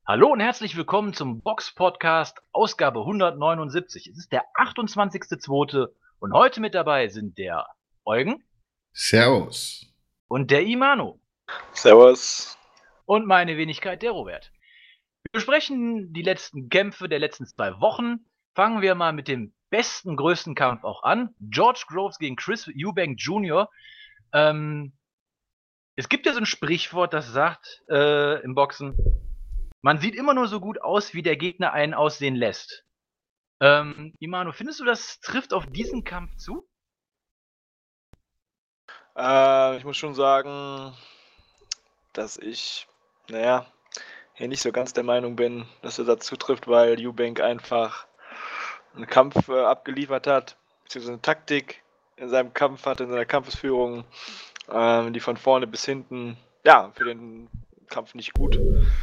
Hallo und herzlich willkommen zum Box-Podcast, Ausgabe 179. Es ist der 28.02. und heute mit dabei sind der Eugen Servus. und der Imano Servus. und meine Wenigkeit, der Robert. Wir besprechen die letzten Kämpfe der letzten 2 Wochen. Fangen wir mal mit dem besten, größten Kampf auch an. George Groves gegen Chris Eubank Jr. Es gibt ja so ein Sprichwort, das sagt im Boxen, man sieht immer nur so gut aus, wie der Gegner einen aussehen lässt. Imano, findest du, das trifft auf diesen Kampf zu? Ich muss schon sagen, dass ich, hier nicht so ganz der Meinung bin, dass er dazu trifft, weil Eubank einfach einen Kampf abgeliefert hat, beziehungsweise eine Taktik in seinem Kampf hatte, in seiner Kampfesführung, die von vorne bis hinten, für den Kampf nicht gut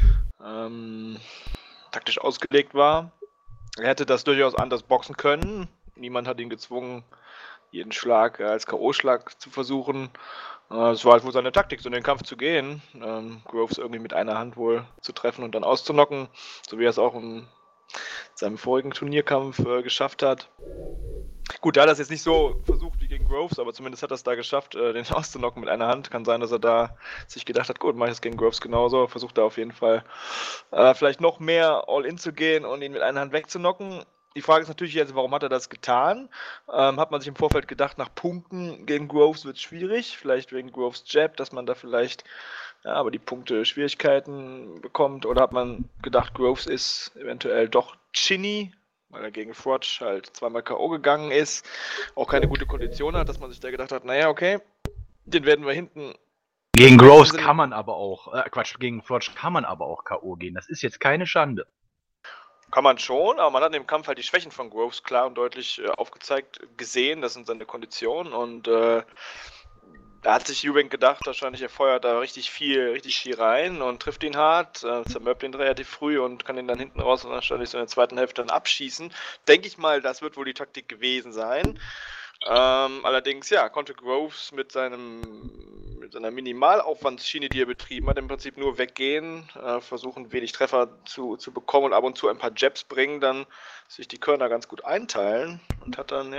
taktisch ausgelegt war. Er hätte das durchaus anders boxen können. Niemand hat ihn gezwungen, jeden Schlag als K.O.-Schlag zu versuchen. Es war halt wohl seine Taktik, so in den Kampf zu gehen, Groves irgendwie mit einer Hand wohl zu treffen und dann auszunocken, so wie er es auch in seinem vorigen Turnierkampf geschafft hat. Gut, da hat er es jetzt nicht so versucht wie gegen Groves, aber zumindest hat er es da geschafft, den auszunocken mit einer Hand. Kann sein, dass er da sich gedacht hat, gut, mache ich das gegen Groves genauso. Versucht da auf jeden Fall vielleicht noch mehr All-In zu gehen und ihn mit einer Hand wegzunocken. Die Frage ist natürlich jetzt, warum hat er das getan? Hat man sich im Vorfeld gedacht, nach Punkten gegen Groves wird es schwierig, vielleicht wegen Groves Jab, dass man da vielleicht aber die Punkte Schwierigkeiten bekommt, oder hat man gedacht, Groves ist eventuell doch chinny, weil er gegen Froch halt zweimal K.O. gegangen ist, auch keine gute Kondition hat, dass man sich da gedacht hat, naja, okay, den werden wir hinten. Gegen Groves kann man aber auch, gegen Froch kann man aber auch K.O. gehen. Das ist jetzt keine Schande. Kann man schon, aber man hat im Kampf halt die Schwächen von Groves klar und deutlich aufgezeigt, gesehen, das sind seine Konditionen, und da hat sich Eubank gedacht, wahrscheinlich er feuert da richtig viel rein und trifft ihn hart, zermürbt ihn relativ früh und kann ihn dann hinten raus und wahrscheinlich so in der zweiten Hälfte dann abschießen. Denke ich mal, das wird wohl die Taktik gewesen sein. Allerdings, konnte Groves mit seiner Minimalaufwandsschiene, die er betrieben hat, im Prinzip nur weggehen, versuchen wenig Treffer zu bekommen und ab und zu ein paar Jabs bringen, dann sich die Körner ganz gut einteilen und hat dann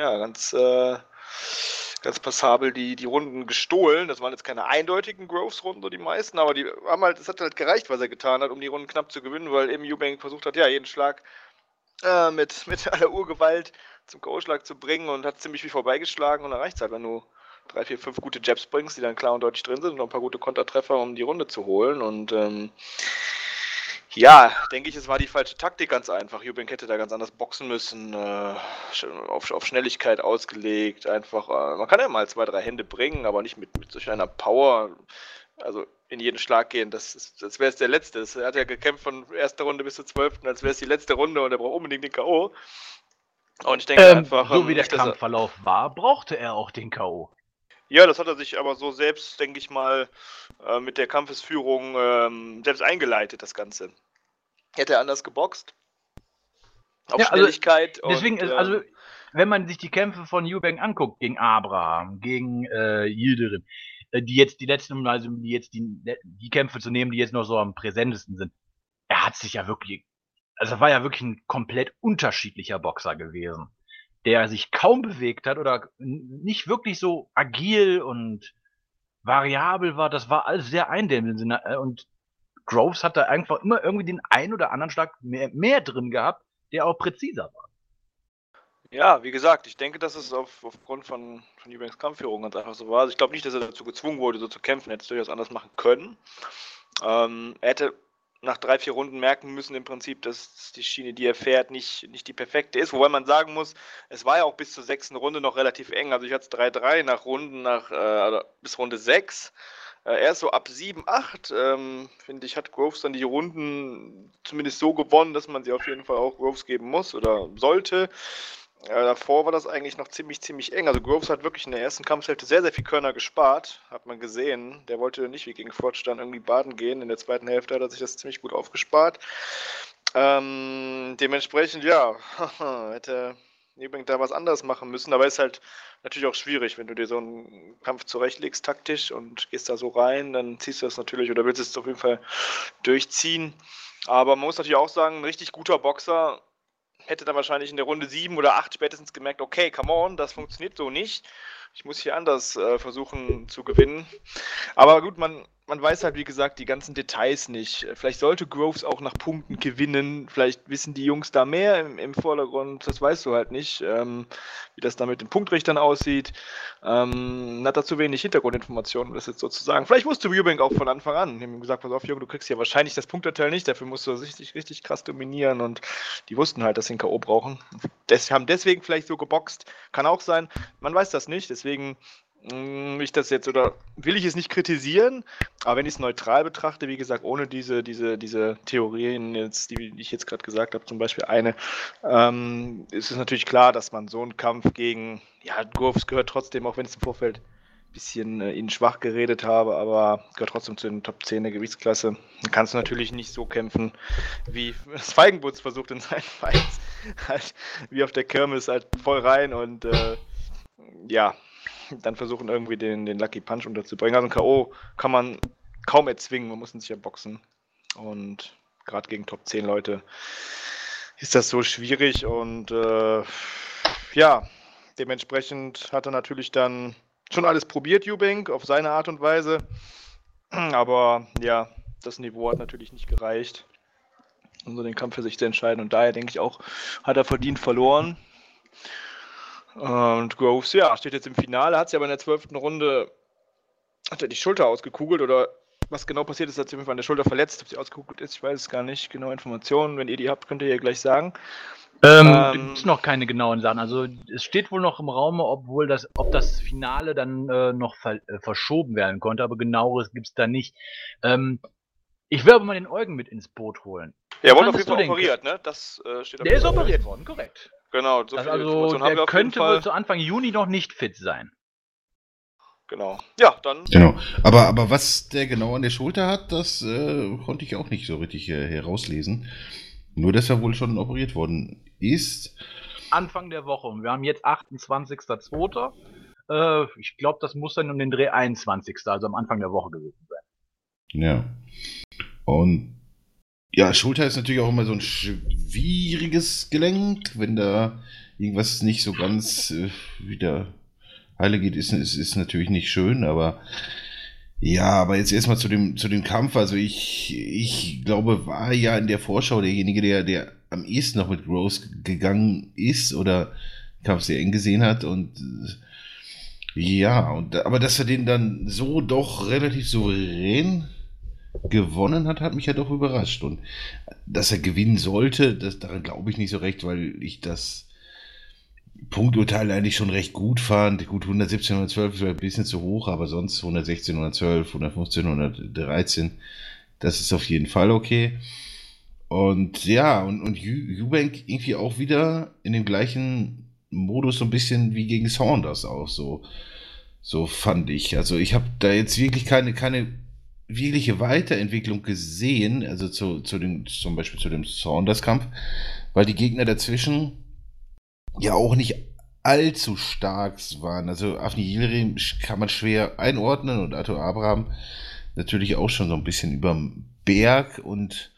ganz passabel die Runden gestohlen. Das waren jetzt keine eindeutigen Groves-Runden, so die meisten, aber es hat halt gereicht, was er getan hat, um die Runden knapp zu gewinnen, weil eben Eubank versucht hat, jeden Schlag mit aller Urgewalt zum K.O.-Schlag zu bringen und hat ziemlich viel vorbeigeschlagen, und dann reicht es halt, wenn du 3, 4, 5 gute Jabs bringst, die dann klar und deutlich drin sind und noch ein paar gute Kontertreffer, um die Runde zu holen, und denke ich, es war die falsche Taktik, ganz einfach. Eubank hätte da ganz anders boxen müssen, auf Schnelligkeit ausgelegt, einfach, man kann ja mal 2, 3 Hände bringen, aber nicht mit solch einer Power, also in jeden Schlag gehen, das wäre es der letzte. Er hat ja gekämpft von erster Runde bis zur 12., als wäre es die letzte Runde und er braucht unbedingt den K.O. Und ich denke einfach, so wie der Kampfverlauf war, brauchte er auch den K.O. Ja, das hat er sich aber so selbst, denke ich mal, mit der Kampfesführung selbst eingeleitet, das Ganze. Hätte er anders geboxt? Auf Schnelligkeit. Also, deswegen, und, wenn man sich die Kämpfe von Eubank anguckt, gegen Abraham, gegen Yildirim, die Kämpfe zu nehmen, die jetzt noch so am präsentesten sind, er hat sich ja wirklich, also war ja wirklich ein komplett unterschiedlicher Boxer gewesen, der sich kaum bewegt hat oder nicht wirklich so agil und variabel war. Das war alles sehr eindämmend. Und Groves hat da einfach immer irgendwie den einen oder anderen Schlag mehr drin gehabt, der auch präziser war. Ja, wie gesagt, ich denke, dass es aufgrund von Eubanks Kampfführung ganz einfach so war. Also ich glaube nicht, dass er dazu gezwungen wurde, so zu kämpfen. Er hätte es durchaus anders machen können. Er hätte nach 3, 4 Runden merken müssen im Prinzip, dass die Schiene, die er fährt, nicht die perfekte ist. Wobei man sagen muss, es war ja auch bis zur 6. Runde noch relativ eng. Also ich hatte es 3-3 bis Runde 6. Erst so ab 7, 8, finde ich, hat Groves dann die Runden zumindest so gewonnen, dass man sie auf jeden Fall auch Groves geben muss oder sollte. Davor war das eigentlich noch ziemlich eng. Also Groves hat wirklich in der ersten Kampfhälfte sehr, sehr viel Körner gespart, hat man gesehen. Der wollte nicht wie gegen Froch dann irgendwie baden gehen. In der zweiten Hälfte hat er sich das ziemlich gut aufgespart. Dementsprechend, hätte Eubank da was anderes machen müssen. Aber ist halt natürlich auch schwierig, wenn du dir so einen Kampf zurechtlegst taktisch und gehst da so rein, dann ziehst du das natürlich oder willst es auf jeden Fall durchziehen. Aber man muss natürlich auch sagen, ein richtig guter Boxer hätte dann wahrscheinlich in der Runde 7 oder 8 spätestens gemerkt, okay, come on, das funktioniert so nicht. Ich muss hier anders versuchen zu gewinnen. Aber gut, man weiß halt, wie gesagt, die ganzen Details nicht. Vielleicht sollte Groves auch nach Punkten gewinnen. Vielleicht wissen die Jungs da mehr im Vordergrund. Das weißt du halt nicht, wie das da mit den Punktrichtern aussieht. Hat da zu wenig Hintergrundinformationen, um das jetzt sozusagen. Vielleicht wusste Eubank auch von Anfang an. Die haben ihm gesagt, pass auf, Junge, du kriegst ja wahrscheinlich das Punkterteil nicht. Dafür musst du richtig, richtig krass dominieren. Und die wussten halt, dass sie einen K.O. brauchen. Haben deswegen vielleicht so geboxt. Kann auch sein. Man weiß das nicht. Deswegen will ich es nicht kritisieren, aber wenn ich es neutral betrachte, wie gesagt, ohne diese Theorien, jetzt, die ich jetzt gerade gesagt habe, zum Beispiel eine, ist es natürlich klar, dass man so einen Kampf gegen, ja, Groves gehört trotzdem, auch wenn ich es im Vorfeld ein bisschen ihn schwach geredet habe, aber gehört trotzdem zu den Top 10 der Gewichtsklasse. Dann kannst du natürlich nicht so kämpfen, wie das Feigenbutz versucht in seinen Fights, halt wie auf der Kirmes, halt voll rein und ja, dann versuchen irgendwie den Lucky Punch unterzubringen. Also ein K.O. kann man kaum erzwingen, man muss ihn sicher boxen. Und gerade gegen Top 10 Leute ist das so schwierig und ja, dementsprechend hat er natürlich dann schon alles probiert, Eubank, auf seine Art und Weise. Aber ja, das Niveau hat natürlich nicht gereicht, um so den Kampf für sich zu entscheiden. Und daher denke ich auch, hat er verdient verloren. Und Groves, ja, steht jetzt im Finale, hat sie aber in der 12. Runde, hat er die Schulter ausgekugelt oder was genau passiert ist, hat sie auf jeden Fall an der Schulter verletzt. Ob sie ausgekugelt ist, ich weiß es gar nicht. Genaue Informationen, wenn ihr die habt, könnt ihr ja gleich sagen. Gibt es noch keine genauen Sachen. Also es steht wohl noch im Raum, ob das Finale dann noch verschoben werden konnte, aber genaueres gibt es da nicht. Ich will aber mal den Eugen mit ins Boot holen. Er wurde auf jeden Fall operiert, ne? Das steht auf Der ist operiert worden, korrekt. Genau, so viel also der könnte wohl zu Anfang Juni noch nicht fit sein. Genau. Ja, dann. Genau. Aber was der genau an der Schulter hat, das konnte ich auch nicht so richtig herauslesen. Nur, dass er wohl schon operiert worden ist. Anfang der Woche. Und wir haben jetzt 28.02. Ich glaube, das muss dann um den Dreh 21. Also am Anfang der Woche gewesen sein. Ja. Und ja, Schulter ist natürlich auch immer so ein schwieriges Gelenk, wenn da irgendwas nicht so ganz wieder heile geht, ist natürlich nicht schön, aber ja, aber jetzt erstmal zu dem Kampf, also ich glaube, war ja in der Vorschau derjenige, der am ehesten noch mit Groves gegangen ist oder den Kampf sehr eng gesehen hat und ja, aber dass er den dann so doch relativ souverän gewonnen hat mich ja doch überrascht. Und dass er gewinnen sollte, daran glaube ich nicht so recht, weil ich das Punkturteil eigentlich schon recht gut fand. Gut, 117, 112 ist ein bisschen zu hoch, aber sonst 116, 112, 115, 113, das ist auf jeden Fall okay. Und ja, und Eubank irgendwie auch wieder in dem gleichen Modus so ein bisschen wie gegen Saunders auch so fand ich. Also ich habe da jetzt wirklich keine wirkliche Weiterentwicklung gesehen, also zum Beispiel zu dem Saunders-Kampf, weil die Gegner dazwischen ja auch nicht allzu stark waren. Also Afni Yildirim kann man schwer einordnen und Arthur Abraham natürlich auch schon so ein bisschen überm Berg und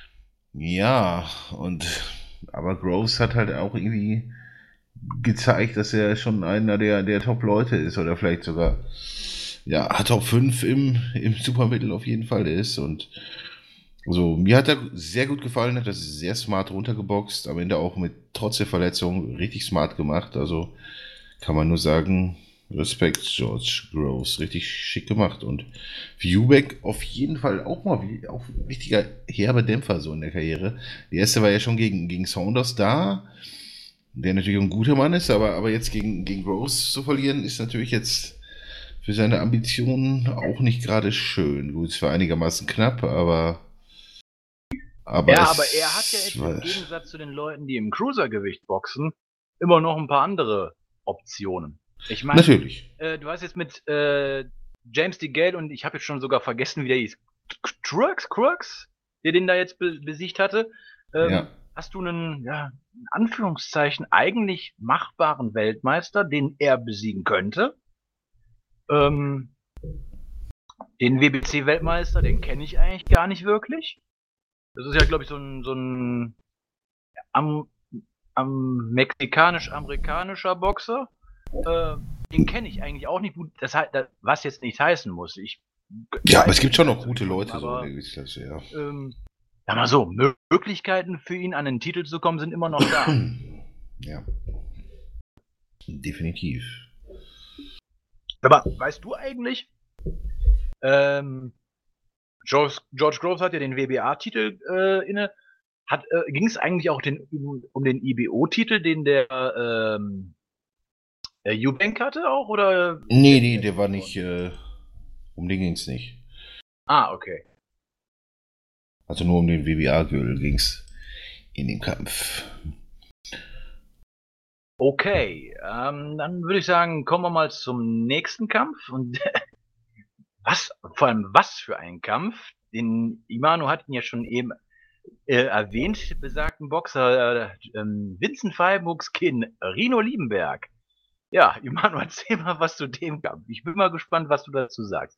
ja, aber Groves hat halt auch irgendwie gezeigt, dass er schon einer der Top-Leute ist oder vielleicht sogar ja, Top 5 im Supermittel auf jeden Fall ist. Und also, mir hat er sehr gut gefallen, hat das sehr smart runtergeboxt, am Ende auch trotz der Verletzung richtig smart gemacht. Also kann man nur sagen, Respekt, George Groves, richtig schick gemacht. Und für Eubank auf jeden Fall auch mal auch ein richtiger herber Dämpfer so in der Karriere. Der erste war ja schon gegen Saunders da, der natürlich ein guter Mann ist, aber jetzt gegen Groves zu verlieren, ist natürlich jetzt für seine Ambitionen auch nicht gerade schön. Gut, es war einigermaßen knapp, aber er hat ja jetzt im Gegensatz zu den Leuten, die im Cruisergewicht boxen, immer noch ein paar andere Optionen. Ich meine, natürlich. Du hast jetzt mit James DeGale und ich habe jetzt schon sogar vergessen, wie der hieß. Crooks, der den da jetzt besiegt hatte. Ja. Hast du einen, ja, in Anführungszeichen, eigentlich machbaren Weltmeister, den er besiegen könnte? Den WBC-Weltmeister, den kenne ich eigentlich gar nicht wirklich. Das ist ja, glaube ich, so ein am, mexikanisch-amerikanischer Boxer. Den kenne ich eigentlich auch nicht gut. Was jetzt nicht heißen muss. Ja, aber weiß es gibt nicht schon so noch gute von ihm, Leute, so in aber der Gewichtsklasse, ja. sag mal so, Möglichkeiten für ihn an den Titel zu kommen sind immer noch da. Ja. Definitiv. Aber weißt du eigentlich, George Groves hat ja den WBA-Titel inne. Ging es eigentlich auch um den IBO-Titel, den der Eubank hatte auch? Oder Nee, der war nicht, um den ging es nicht. Ah, okay. Also nur um den WBA-Gürtel ging es in dem Kampf. Okay, dann würde ich sagen, kommen wir mal zum nächsten Kampf. Und vor allem was für ein Kampf. Den Imano hat ihn ja schon eben erwähnt, besagten Boxer Vincent Freiburgs Kind, Rino Liebenberg. Ja, Imano, erzähl mal was zu dem Kampf. Ich bin mal gespannt, was du dazu sagst.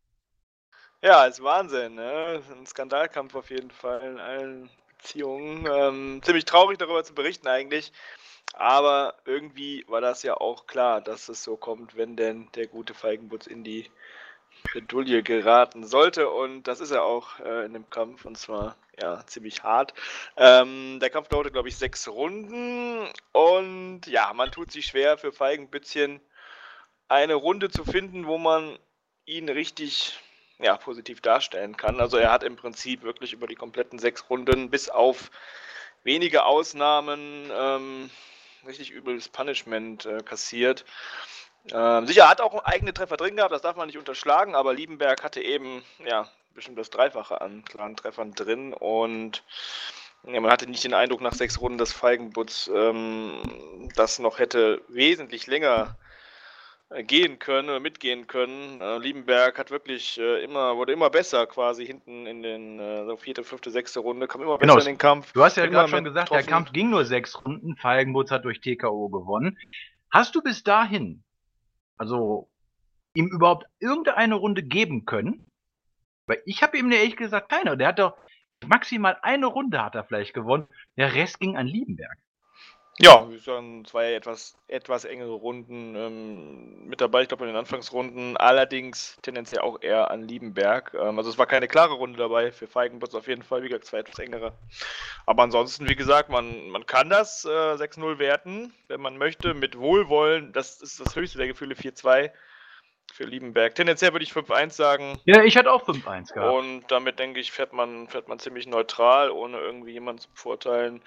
Ja, ist Wahnsinn, ne? Ein Skandalkampf auf jeden Fall in allen Beziehungen. Ziemlich traurig darüber zu berichten eigentlich. Aber irgendwie war das ja auch klar, dass es so kommt, wenn denn der gute Feigenbutz in die Bredouille geraten sollte. Und das ist er auch in dem Kampf, und zwar ja ziemlich hart. Der Kampf dauerte, glaube ich, 6 Runden. Und ja, man tut sich schwer für Feigenbützchen eine Runde zu finden, wo man ihn richtig positiv darstellen kann. Also er hat im Prinzip wirklich über die kompletten 6 Runden bis auf wenige Ausnahmen richtig übles Punishment kassiert. Sicher hat auch eigene Treffer drin gehabt, das darf man nicht unterschlagen, aber Liebenberg hatte eben bestimmt das Dreifache an klaren Treffern drin, und man hatte nicht den Eindruck nach 6 Runden, dass Feigenbutz das noch hätte wesentlich länger gehen können oder mitgehen können. Liebenberg hat wirklich wurde immer besser quasi hinten in den 4., 5., 6. Runde, kam immer besser in den Kampf. Du hast ja gerade schon gesagt, der Kampf ging nur 6 Runden, Feigenbutz hat durch TKO gewonnen. Hast du bis dahin, also ihm überhaupt irgendeine Runde geben können? Weil ich habe ihm ehrlich gesagt keine. Der hat doch maximal eine Runde hat er vielleicht gewonnen. Der Rest ging an Liebenberg. Ja, ich würde sagen, 2 etwas engere Runden mit dabei, ich glaube in den Anfangsrunden, allerdings tendenziell auch eher an Liebenberg. Also es war keine klare Runde dabei für Feigenbutz auf jeden Fall, wie gesagt, 2 etwas engere. Aber ansonsten, wie gesagt, man kann das 6-0 werten, wenn man möchte, mit Wohlwollen. Das ist das höchste der Gefühle, 4-2 für Liebenberg. Tendenziell würde ich 5-1 sagen. Ja, ich hatte auch 5-1 gehabt. Und damit, denke ich, fährt man ziemlich neutral, ohne irgendwie jemanden zu bevorteilen.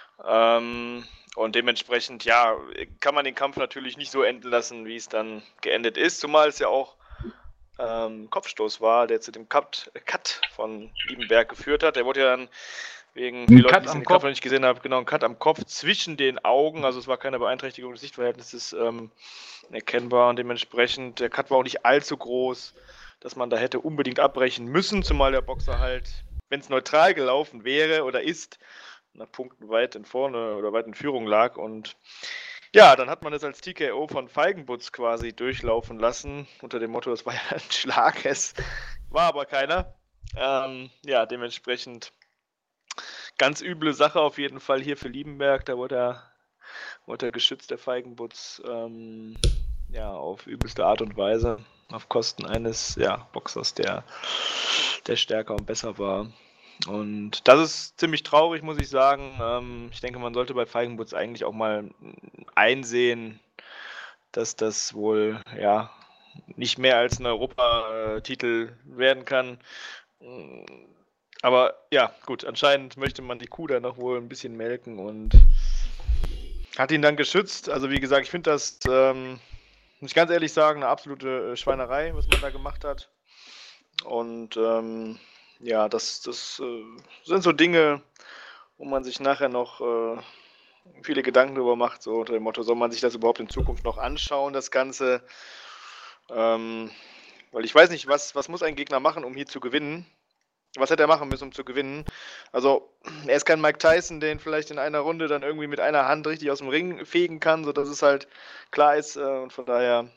Und dementsprechend, ja, kann man den Kampf natürlich nicht so enden lassen, wie es dann geendet ist, zumal es ja auch Kopfstoß war, der zu dem Cut von Liebenberg geführt hat. Der wurde ja dann wegen, für die Leute, die den Kampf noch nicht gesehen haben, genau, ein Cut am Kopf zwischen den Augen, also es war keine Beeinträchtigung des Sichtverhältnisses erkennbar, und dementsprechend, der Cut war auch nicht allzu groß, dass man da hätte unbedingt abbrechen müssen, zumal der Boxer halt, wenn es neutral gelaufen wäre oder ist, nach Punkten weit in vorne oder weit in Führung lag, und ja, dann hat man es als TKO von Feigenbutz quasi durchlaufen lassen, unter dem Motto, das war ja ein Schlag, es war aber keiner. Ja, dementsprechend ganz üble Sache auf jeden Fall hier für Liebenberg, da wurde er geschützt, der Feigenbutz, auf übelste Art und Weise, auf Kosten eines Boxers, der stärker und besser war. Und das ist ziemlich traurig, muss ich sagen. Ich denke, man sollte bei Feigenbutz eigentlich auch mal einsehen, dass das wohl nicht mehr als ein Europatitel werden kann. Aber ja, gut, anscheinend möchte man die Kuh da noch wohl ein bisschen melken und hat ihn dann geschützt. Also wie gesagt, ich finde das, muss ich ganz ehrlich sagen, eine absolute Schweinerei, was man da gemacht hat. Und das sind so Dinge, wo man sich nachher noch viele Gedanken darüber macht, so unter dem Motto, soll man sich das überhaupt in Zukunft noch anschauen, das Ganze? Weil ich weiß nicht, was muss ein Gegner machen, um hier zu gewinnen? Was hätte er machen müssen, um zu gewinnen? Also, er ist kein Mike Tyson, den vielleicht in einer Runde dann irgendwie mit einer Hand richtig aus dem Ring fegen kann, sodass es halt klar ist. Und von daher,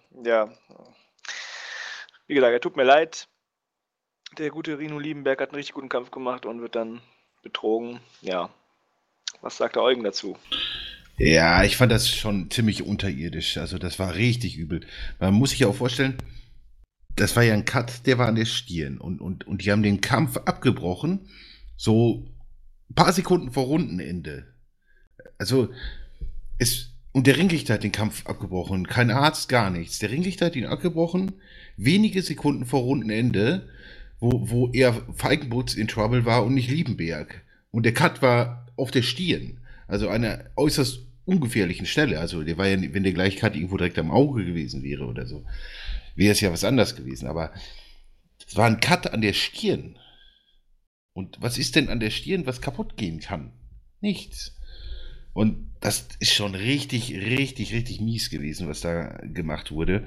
wie gesagt, er tut mir leid. Der gute Rino Liebenberg hat einen richtig guten Kampf gemacht und wird dann betrogen. Ja, was sagt der Eugen dazu? Ja, ich fand das schon ziemlich unterirdisch. Also das war richtig übel. Man muss sich ja auch vorstellen, das war ja ein Cut, der war an der Stirn. Und die haben den Kampf abgebrochen, so ein paar Sekunden vor Rundenende. Also, und der Ringrichter hat den Kampf abgebrochen. Kein Arzt, gar nichts. Der Ringrichter hat ihn abgebrochen, wenige Sekunden vor Rundenende, wo er Feigenbutz in Trouble war und nicht Liebenberg. Und der Cut war auf der Stirn. Also einer äußerst ungefährlichen Stelle. Also der war ja, wenn der gleich Cut irgendwo direkt am Auge gewesen wäre oder so, wäre es ja was anderes gewesen. Aber es war ein Cut an der Stirn. Und was ist denn an der Stirn, was kaputt gehen kann? Nichts. Und das ist schon richtig, richtig, richtig mies gewesen, was da gemacht wurde.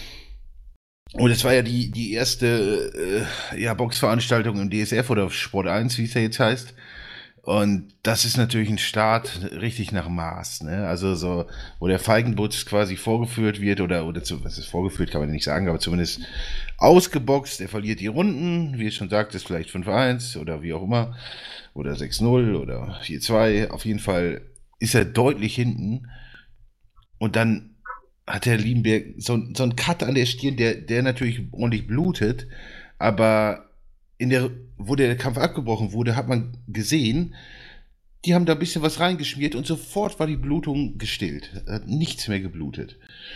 Und es war ja die erste Boxveranstaltung im DSF oder Sport 1, wie es ja jetzt heißt. Und das ist natürlich ein Start richtig nach Maß, ne? Also so, wo der Feigenbutz quasi vorgeführt wird was ist vorgeführt, kann man nicht sagen, aber zumindest ausgeboxt. Er verliert die Runden, wie ich schon sagte, ist vielleicht 5-1 oder wie auch immer, oder 6-0 oder 4-2. Auf jeden Fall ist er deutlich hinten. Und dann hat der Liebenberg so einen Cut an der Stirn, der natürlich ordentlich blutet, aber wo der Kampf abgebrochen wurde, hat man gesehen, die haben da ein bisschen was reingeschmiert und sofort war die Blutung gestillt. Hat nichts mehr geblutet.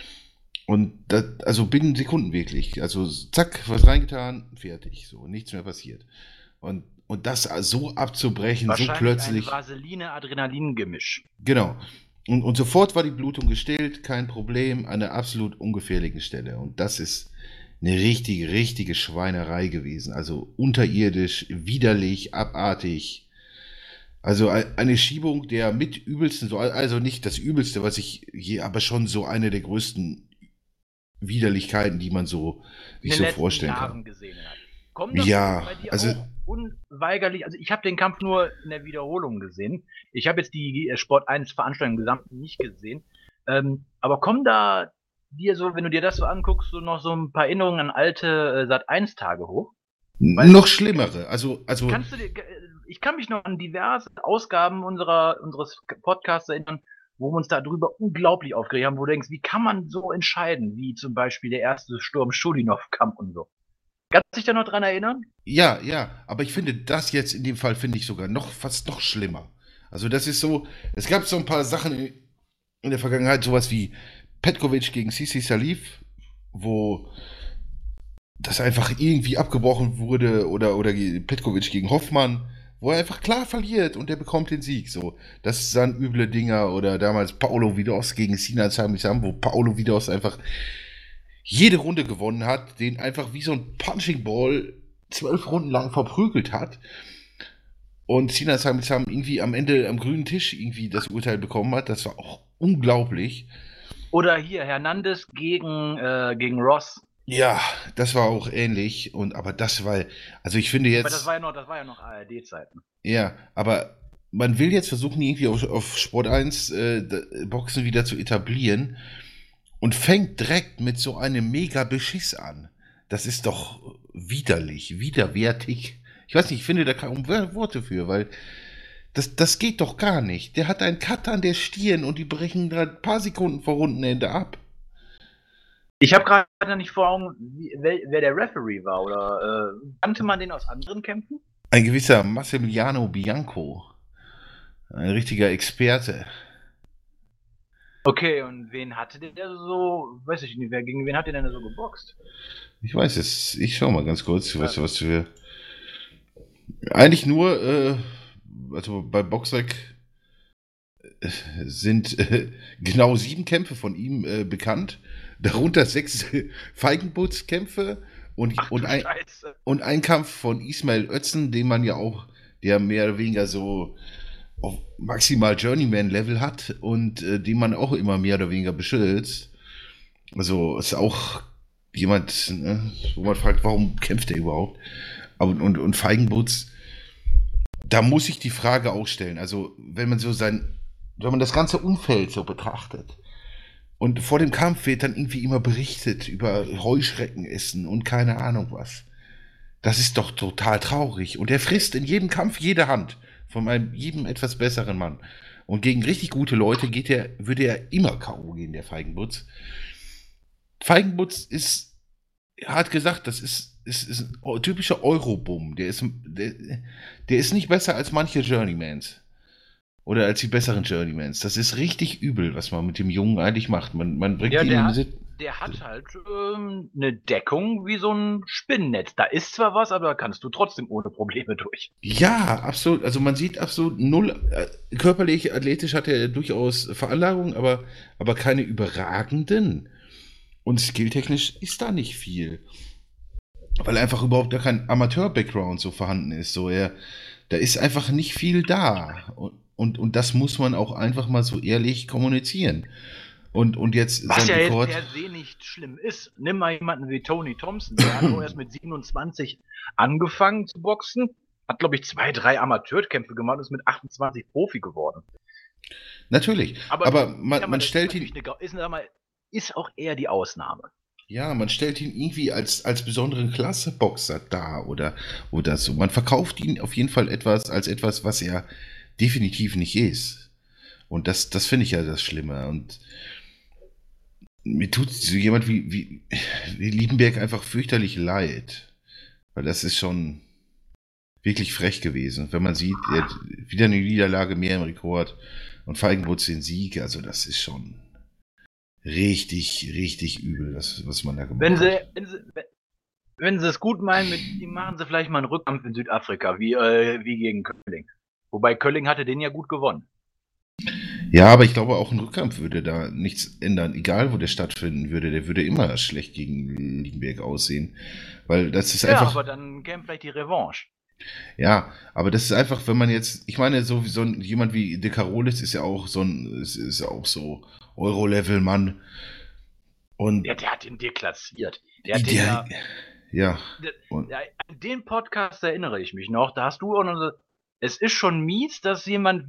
Und das, also binnen Sekunden wirklich. Also zack, was reingetan, fertig. So, nichts mehr passiert. Und das so abzubrechen, so plötzlich. Ein Vaseline-Adrenalin-Gemisch. Genau. Und sofort war die Blutung gestillt, kein Problem, an einer absolut ungefährlichen Stelle. Und das ist eine richtige Schweinerei gewesen. Also unterirdisch, widerlich, abartig. Also eine Schiebung der mit übelsten, also nicht das Übelste, was ich je, aber schon so eine der größten Widerlichkeiten, die man so sich so vorstellen kann. Gesehen hat. Kommt das bei dir auch unweigerlich? Also ich habe den Kampf nur in der Wiederholung gesehen. Ich habe jetzt die Sport 1 Veranstaltung gesamt nicht gesehen. Aber kommen da dir so, wenn du dir das so anguckst, so noch so ein paar Erinnerungen an alte Sat.1-Tage hoch? Noch schlimmere. Also ich kann mich noch an diverse Ausgaben unseres Podcasts erinnern, wo wir uns darüber unglaublich aufgeregt haben, wo du denkst, wie kann man so entscheiden, wie zum Beispiel der erste Sturm Schulinov-Kampf und so. Kannst du dich da noch dran erinnern? Ja, aber ich finde das jetzt in dem Fall, finde ich sogar fast noch schlimmer. Also das ist so, es gab so ein paar Sachen in der Vergangenheit, sowas wie Petkovic gegen Sisi Salif, wo das einfach irgendwie abgebrochen wurde, oder Petkovic gegen Hoffmann, wo er einfach klar verliert und der bekommt den Sieg. So, das sind üble Dinger. Oder damals Paulo Vidos gegen Sinan Samisam, wo Paulo Vidos einfach jede Runde gewonnen hat, den einfach wie so ein Punching Ball 12 Runden lang verprügelt hat. Und Sinan Samisam irgendwie am Ende am grünen Tisch irgendwie das Urteil bekommen hat. Das war auch unglaublich. Oder hier Hernandez gegen Ross. Ja, das war auch ähnlich. Aber das war, also ich finde jetzt. Aber das war ja noch ARD-Zeiten. Ja, aber man will jetzt versuchen, irgendwie auf Sport 1 Boxen wieder zu etablieren und fängt direkt mit so einem mega Beschiss an. Das ist doch widerlich, widerwärtig. Ich weiß nicht, ich finde da kaum Worte für, weil das geht doch gar nicht. Der hat einen Cut an der Stirn und die brechen da ein paar Sekunden vor Rundenende ab. Ich habe gerade nicht vor Augen, wer der Referee war, oder kannte man den aus anderen Kämpfen? Ein gewisser Massimiliano Bianco. Ein richtiger Experte. Okay, und wen hatte der so, weiß ich nicht, gegen wen hat der denn so geboxt? Ich weiß es, ich schau mal ganz kurz, was wir... Eigentlich nur, also bei Boxrec sind genau 7 Kämpfe von ihm bekannt. Darunter 6 Feigenbutz-Kämpfe und ein Kampf von Ismail Özcan, den man ja auch, der mehr oder weniger so auf maximal Journeyman-Level hat und den man auch immer mehr oder weniger beschützt. Also ist auch jemand, ne, wo man fragt, warum kämpft er überhaupt? Und Feigenbutz, da muss ich die Frage auch stellen. Also wenn man das ganze Umfeld so betrachtet, und vor dem Kampf wird dann irgendwie immer berichtet über Heuschreckenessen und keine Ahnung was. Das ist doch total traurig. Und er frisst in jedem Kampf jede Hand von jedem etwas besseren Mann. Und gegen richtig gute Leute würde er immer K.O. gehen, der Feigenbutz. Feigenbutz ist, er hat gesagt, das ist ein typischer Eurobum. Der ist nicht besser als manche Journeymans. Oder als die besseren Journeymans. Das ist richtig übel, was man mit dem Jungen eigentlich macht. Man bringt ihn in eine der hat halt eine Deckung wie so ein Spinnennetz. Da ist zwar was, aber da kannst du trotzdem ohne Probleme durch. Ja, absolut. Also man sieht absolut null. Körperlich, athletisch hat er durchaus Veranlagung, aber keine überragenden. Und skilltechnisch ist da nicht viel. Weil einfach überhaupt gar kein Amateur-Background so vorhanden ist. Da ist einfach nicht viel da. Und das muss man auch einfach mal so ehrlich kommunizieren. Und jetzt was sein ja Rekord. jetzt per se nicht schlimm ist. Nimm mal jemanden wie Tony Thompson, der hat nur erst mit 27 angefangen zu boxen, hat, glaube ich, 2, 3 Amateurkämpfe gemacht und ist mit 28 Profi geworden. Natürlich, aber man das stellt ihn. Ist auch eher die Ausnahme. Ja, man stellt ihn irgendwie als besonderen Klasse-Boxer dar oder so. Man verkauft ihn auf jeden Fall als etwas, was er definitiv nicht ist. Und das finde ich ja das Schlimme. Und mir tut so jemand wie Liebenberg einfach fürchterlich leid. Weil das ist schon wirklich frech gewesen. Wenn man sieht, er hat wieder eine Niederlage mehr im Rekord und Feigenbutz den Sieg. Also das ist schon richtig, richtig übel, was man da gemacht hat. Wenn sie es gut meinen, mit ihm machen sie vielleicht mal einen Rückkampf in Südafrika, wie gegen Kölling. Wobei Kölling hatte den ja gut gewonnen. Ja, aber ich glaube, auch ein Rückkampf würde da nichts ändern. Egal, wo der stattfinden würde, der würde immer schlecht gegen Liebenberg aussehen. Weil das ist einfach. Ja, aber dann käme vielleicht die Revanche. Ja, aber das ist einfach, wenn man jetzt, ich meine, so jemand wie De Carolis ist ja auch ist auch so Euro-Level-Mann. Und der hat ihn deklassiert. Ja. An den Podcast erinnere ich mich noch. Da hast du auch noch so, es ist schon mies, dass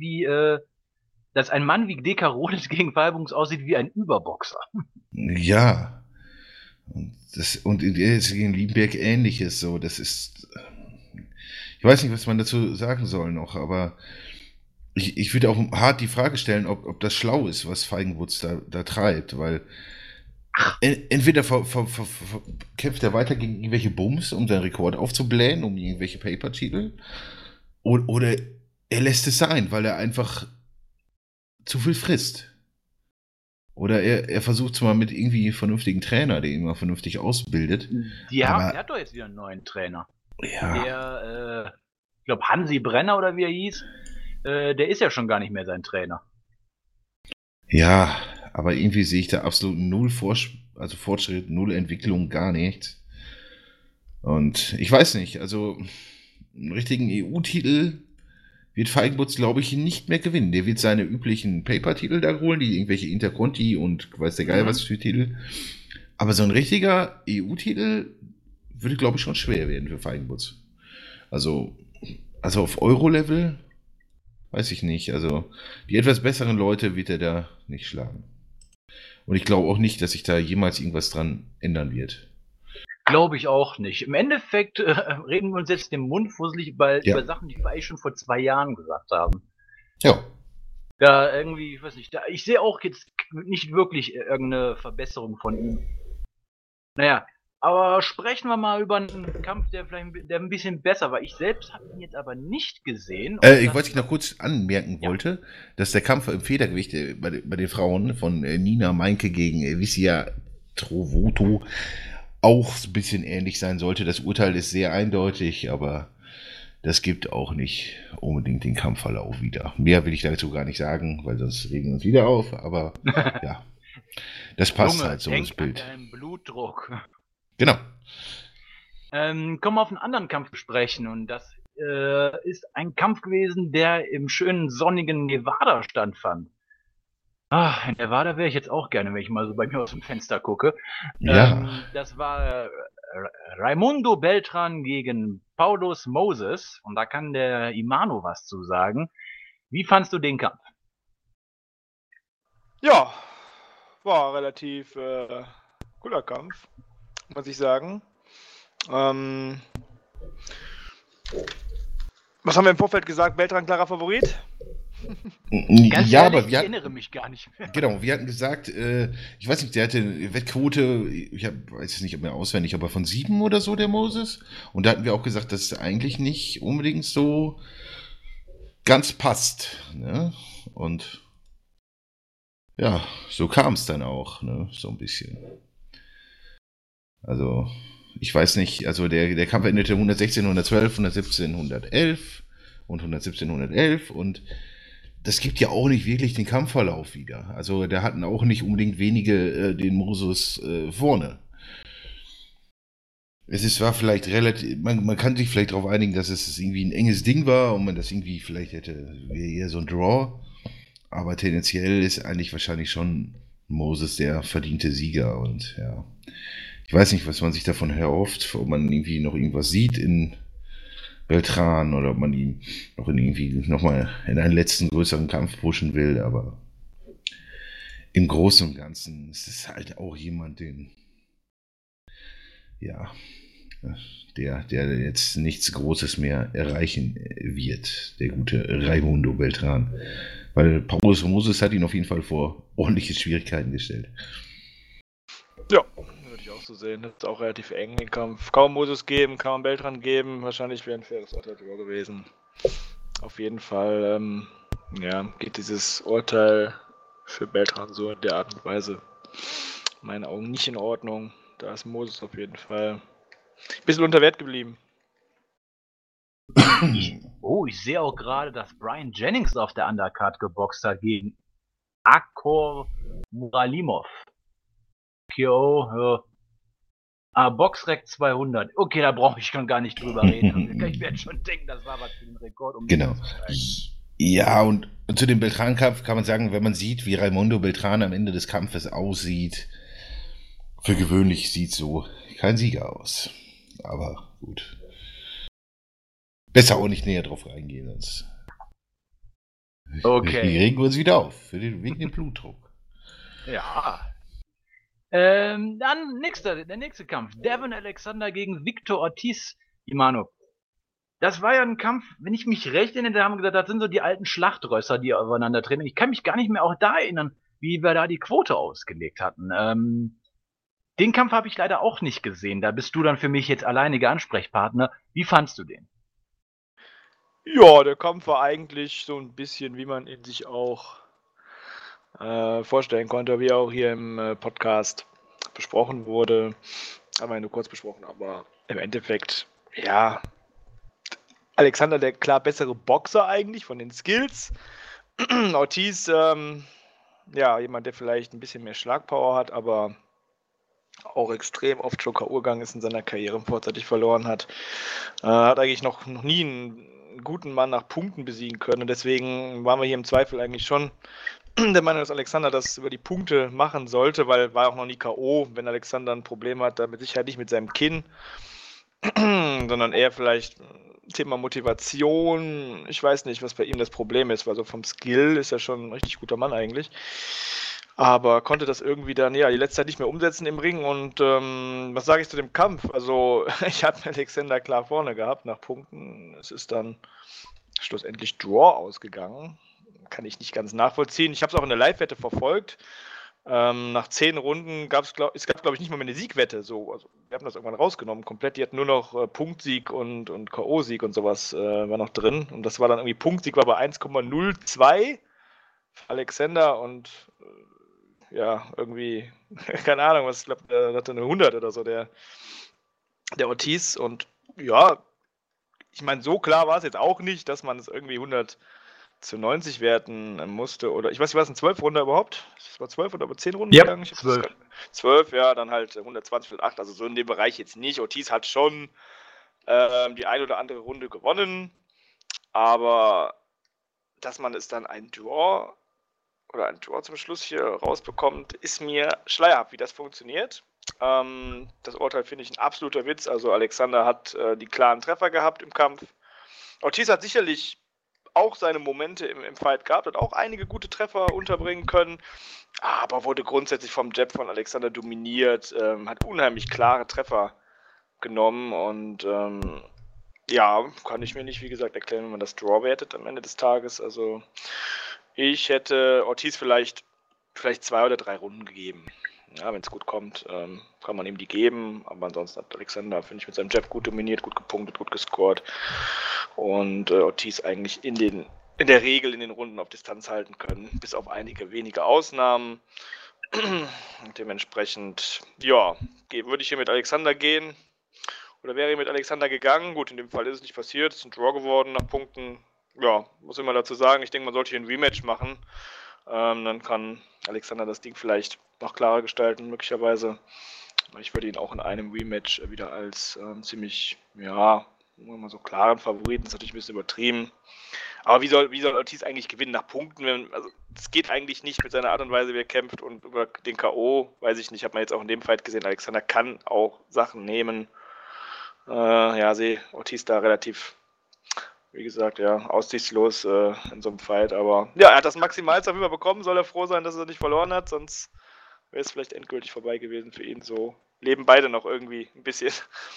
dass ein Mann wie De Carolis gegen Feigenbutz aussieht wie ein Überboxer. Ja. Und ist gegen Liebenberg ähnliches so. Das ist. Ich weiß nicht, was man dazu sagen soll noch, aber ich würde auch hart die Frage stellen, ob das schlau ist, was Feigenbutz da treibt, weil entweder kämpft er weiter gegen irgendwelche Bums, um seinen Rekord aufzublähen, um irgendwelche Paper-Titel, oder er lässt es sein, weil er einfach zu viel frisst. Oder er versucht es mal mit irgendwie vernünftigen Trainer, der ihn mal vernünftig ausbildet. Der hat doch jetzt wieder einen neuen Trainer. Ja. Ich glaube, Hansi Brenner oder wie er hieß, der ist ja schon gar nicht mehr sein Trainer. Ja, aber irgendwie sehe ich da absolut null Fortschritt, null Entwicklung, gar nichts. Und ich weiß nicht, also einen richtigen EU-Titel wird Feigenbutz, glaube ich, nicht mehr gewinnen. Der wird seine üblichen Paper-Titel da holen, die irgendwelche Interconti und weiß der Geil was für Titel. Aber so ein richtiger EU-Titel würde, glaube ich, schon schwer werden für Feigenbutz. Also auf Euro-Level weiß ich nicht. Also die etwas besseren Leute wird er da nicht schlagen. Und ich glaube auch nicht, dass sich da jemals irgendwas dran ändern wird. Glaube ich auch nicht. Im Endeffekt reden wir uns jetzt den Mund fusselig über Sachen, die wir eigentlich schon vor 2 Jahren gesagt haben. Ja. Da irgendwie, ich weiß nicht, ich sehe auch jetzt nicht wirklich irgendeine Verbesserung von ihm. Naja, aber sprechen wir mal über einen Kampf, der ein bisschen besser war. Ich selbst habe ihn jetzt aber nicht gesehen. Was ich noch kurz anmerken wollte, dass der Kampf im Federgewicht bei den Frauen von Nina Meinke gegen Vissia Trovoto auch ein bisschen ähnlich sein sollte. Das Urteil ist sehr eindeutig, aber das gibt auch nicht unbedingt den Kampfverlauf wieder. Mehr will ich dazu gar nicht sagen, weil sonst regen wir uns wieder auf, aber ja. Das passt Junge, halt so ins Bild. An deinem Blutdruck. Genau. Kommen wir auf einen anderen Kampf zu sprechen und das ist ein Kampf gewesen, der im schönen sonnigen Nevada stattfand. In Nevada wäre ich jetzt auch gerne, wenn ich mal so bei mir aus dem Fenster gucke. Ja. Das war Raimundo Beltran gegen Paulus Moses und da kann der Imano was zu sagen. Wie fandst du den Kampf? Ja, war relativ cooler Kampf, muss ich sagen. Was haben wir im Vorfeld gesagt? Beltran klarer Favorit? Ganz Ja, ehrlich, aber ich erinnere mich gar nicht mehr. genau, wir hatten gesagt, ich weiß nicht, der hatte eine Wettquote, weiß es nicht mehr auswendig, aber von 7 oder so, der Moses. Und da hatten wir auch gesagt, dass es eigentlich nicht unbedingt so ganz passt. Ne? Und ja, so kam es dann auch, ne? So ein bisschen. Also, ich weiß nicht, also der Kampf endete 116, 112, 117, 111 und 117, 111 und das gibt ja auch nicht wirklich den Kampfverlauf wieder. Also da hatten auch nicht unbedingt wenige den Moses vorne. War vielleicht relativ, man kann sich vielleicht darauf einigen, dass es irgendwie ein enges Ding war und man das irgendwie vielleicht wäre eher so ein Draw. Aber tendenziell ist eigentlich wahrscheinlich schon Moses der verdiente Sieger und ja. Ich weiß nicht, was man sich davon erhofft, ob man irgendwie noch irgendwas sieht in Beltran oder ob man ihn noch nochmal in einen letzten größeren Kampf pushen will, aber im Großen und Ganzen ist es halt auch jemand, der jetzt nichts Großes mehr erreichen wird, der gute Raimundo Beltran. Weil Paulus Moses hat ihn auf jeden Fall vor ordentliche Schwierigkeiten gestellt. Ja, würde ich auch so sehen. Das ist auch relativ eng, den Kampf. Kaum Moses geben, kaum Beltran geben. Wahrscheinlich wäre ein faires Urteil gewesen. Auf jeden Fall, geht dieses Urteil für Beltran so in der Art und Weise in meinen Augen nicht in Ordnung. Da ist Moses auf jeden Fall ein bisschen unter Wert geblieben. Ich sehe auch gerade, dass Brian Jennings auf der Undercard geboxt hat gegen Akor Muralimov. KO, Boxrec 200. Okay, da brauche ich schon gar nicht drüber reden. Ich werde schon denken, das war was für den Rekord. Genau. Ja, und zu dem Beltran-Kampf kann man sagen, wenn man sieht, wie Raimundo Beltran am Ende des Kampfes aussieht, für gewöhnlich sieht so kein Sieger aus. Aber gut. Besser auch nicht näher drauf reingehen, sonst okay. regen wir uns wieder auf, wegen dem Blutdruck. Ja. Dann der nächste Kampf. Devin Alexander gegen Victor Ortiz Imano. Das war ja ein Kampf, wenn ich mich recht erinnere, da haben wir gesagt, das sind so die alten Schlachtrösser, die aufeinander treten. Ich kann mich gar nicht mehr auch da erinnern, wie wir da die Quote ausgelegt hatten. Den Kampf habe ich leider auch nicht gesehen. Da bist du dann für mich jetzt alleiniger Ansprechpartner. Wie fandst du den? Ja, der Kampf war eigentlich so ein bisschen, wie man ihn sich auch vorstellen konnte, wie auch hier im Podcast besprochen wurde. Haben wir nur kurz besprochen, aber im Endeffekt, ja, Alexander der klar bessere Boxer eigentlich von den Skills. Ortiz, jemand, der vielleicht ein bisschen mehr Schlagpower hat, aber auch extrem oft schon K.O. gegangen ist in seiner Karriere und vorzeitig verloren hat. Hat eigentlich noch nie einen guten Mann nach Punkten besiegen können und deswegen waren wir hier im Zweifel eigentlich schon der Meinung, dass Alexander das über die Punkte machen sollte, weil war auch noch nie K.O. Wenn Alexander ein Problem hat, dann mit Sicherheit nicht mit seinem Kinn, sondern eher vielleicht Thema Motivation. Ich weiß nicht, was bei ihm das Problem ist, weil so vom Skill ist er schon ein richtig guter Mann eigentlich. Aber konnte das irgendwie dann, die letzte Zeit nicht mehr umsetzen im Ring. Und was sage ich zu dem Kampf? Also, ich habe Alexander klar vorne gehabt nach Punkten. Es ist dann schlussendlich Draw ausgegangen. Kann ich nicht ganz nachvollziehen. Ich habe es auch in der Live-Wette verfolgt. Nach 10 Runden gab es, glaube ich, nicht mal mehr eine Siegwette. So, also, wir haben das irgendwann rausgenommen komplett. Die hatten nur noch Punktsieg und K.O.-Sieg und sowas war noch drin. Und das war dann irgendwie, Punktsieg war bei 1,02 Alexander und irgendwie, keine Ahnung, was, ich glaube, der hatte eine 100 oder so, der Ortiz. Und ja, ich meine, so klar war es jetzt auch nicht, dass man es irgendwie 100:90 werten musste. Oder ich weiß nicht, war es ein 12-Runder überhaupt? Das war 12 oder aber 10 Runden gegangen? 12. 12, ja, dann halt 120 für 8, also so in dem Bereich jetzt nicht. Ortiz hat schon die eine oder andere Runde gewonnen, aber dass man es dann ein Draw zum Schluss hier rausbekommt, ist mir schleierhaft, wie das funktioniert. Das Urteil finde ich ein absoluter Witz. Also Alexander hat die klaren Treffer gehabt im Kampf. Ortiz hat sicherlich auch seine Momente im Fight gehabt, hat auch einige gute Treffer unterbringen können, aber wurde grundsätzlich vom Jab von Alexander dominiert, hat unheimlich klare Treffer genommen und Ja, kann ich mir nicht, wie gesagt, erklären, wenn man das Draw wertet am Ende des Tages. Also ich hätte Ortiz vielleicht 2 oder 3 Runden gegeben. Ja, wenn es gut kommt, kann man ihm die geben. Aber ansonsten hat Alexander, finde ich, mit seinem Jab gut dominiert, gut gepunktet, gut gescored. Und Ortiz eigentlich in der Regel in den Runden auf Distanz halten können, bis auf einige wenige Ausnahmen. Und dementsprechend, ja, würde ich hier mit Alexander gehen. Oder wäre mit Alexander gegangen. Gut, in dem Fall ist es nicht passiert. Es ist ein Draw geworden nach Punkten. Ja, muss immer dazu sagen, ich denke, man sollte hier ein Rematch machen. Dann kann Alexander das Ding vielleicht noch klarer gestalten, möglicherweise. Ich würde ihn auch in einem Rematch wieder als ziemlich, ja, mal so klaren Favoriten, das ist natürlich ein bisschen übertrieben. Aber wie soll Ortiz eigentlich gewinnen nach Punkten? Also, das geht eigentlich nicht mit seiner Art und Weise, wie er kämpft, und über den K.O., weiß ich nicht, hat man jetzt auch in dem Fight gesehen, Alexander kann auch Sachen nehmen. Ja, sehe Ortiz da relativ, wie gesagt, ja, aussichtslos in so einem Fight. Aber ja, er hat das Maximalste auf jeden Fall bekommen. Soll er froh sein, dass er nicht verloren hat, sonst wäre es vielleicht endgültig vorbei gewesen für ihn. So leben beide noch irgendwie ein bisschen.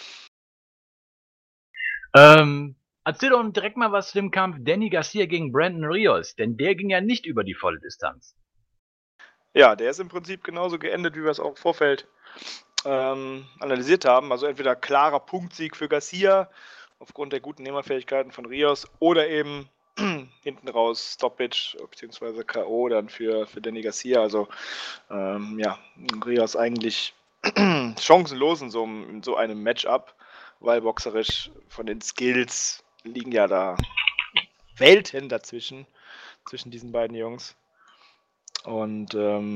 Erzähl doch direkt mal was zu dem Kampf Danny Garcia gegen Brandon Rios, denn der ging ja nicht über die volle Distanz. Ja, der ist im Prinzip genauso geendet, wie wir es auch im Vorfeld analysiert haben. Also entweder klarer Punktsieg für Garcia aufgrund der guten Nehmerfähigkeiten von Rios oder eben hinten raus Stoppage bzw. K.O. dann für Danny Garcia. Also ja, Rios eigentlich chancenlos in so einem Matchup, weil boxerisch von den Skills liegen ja da Welten dazwischen, zwischen diesen beiden Jungs. Und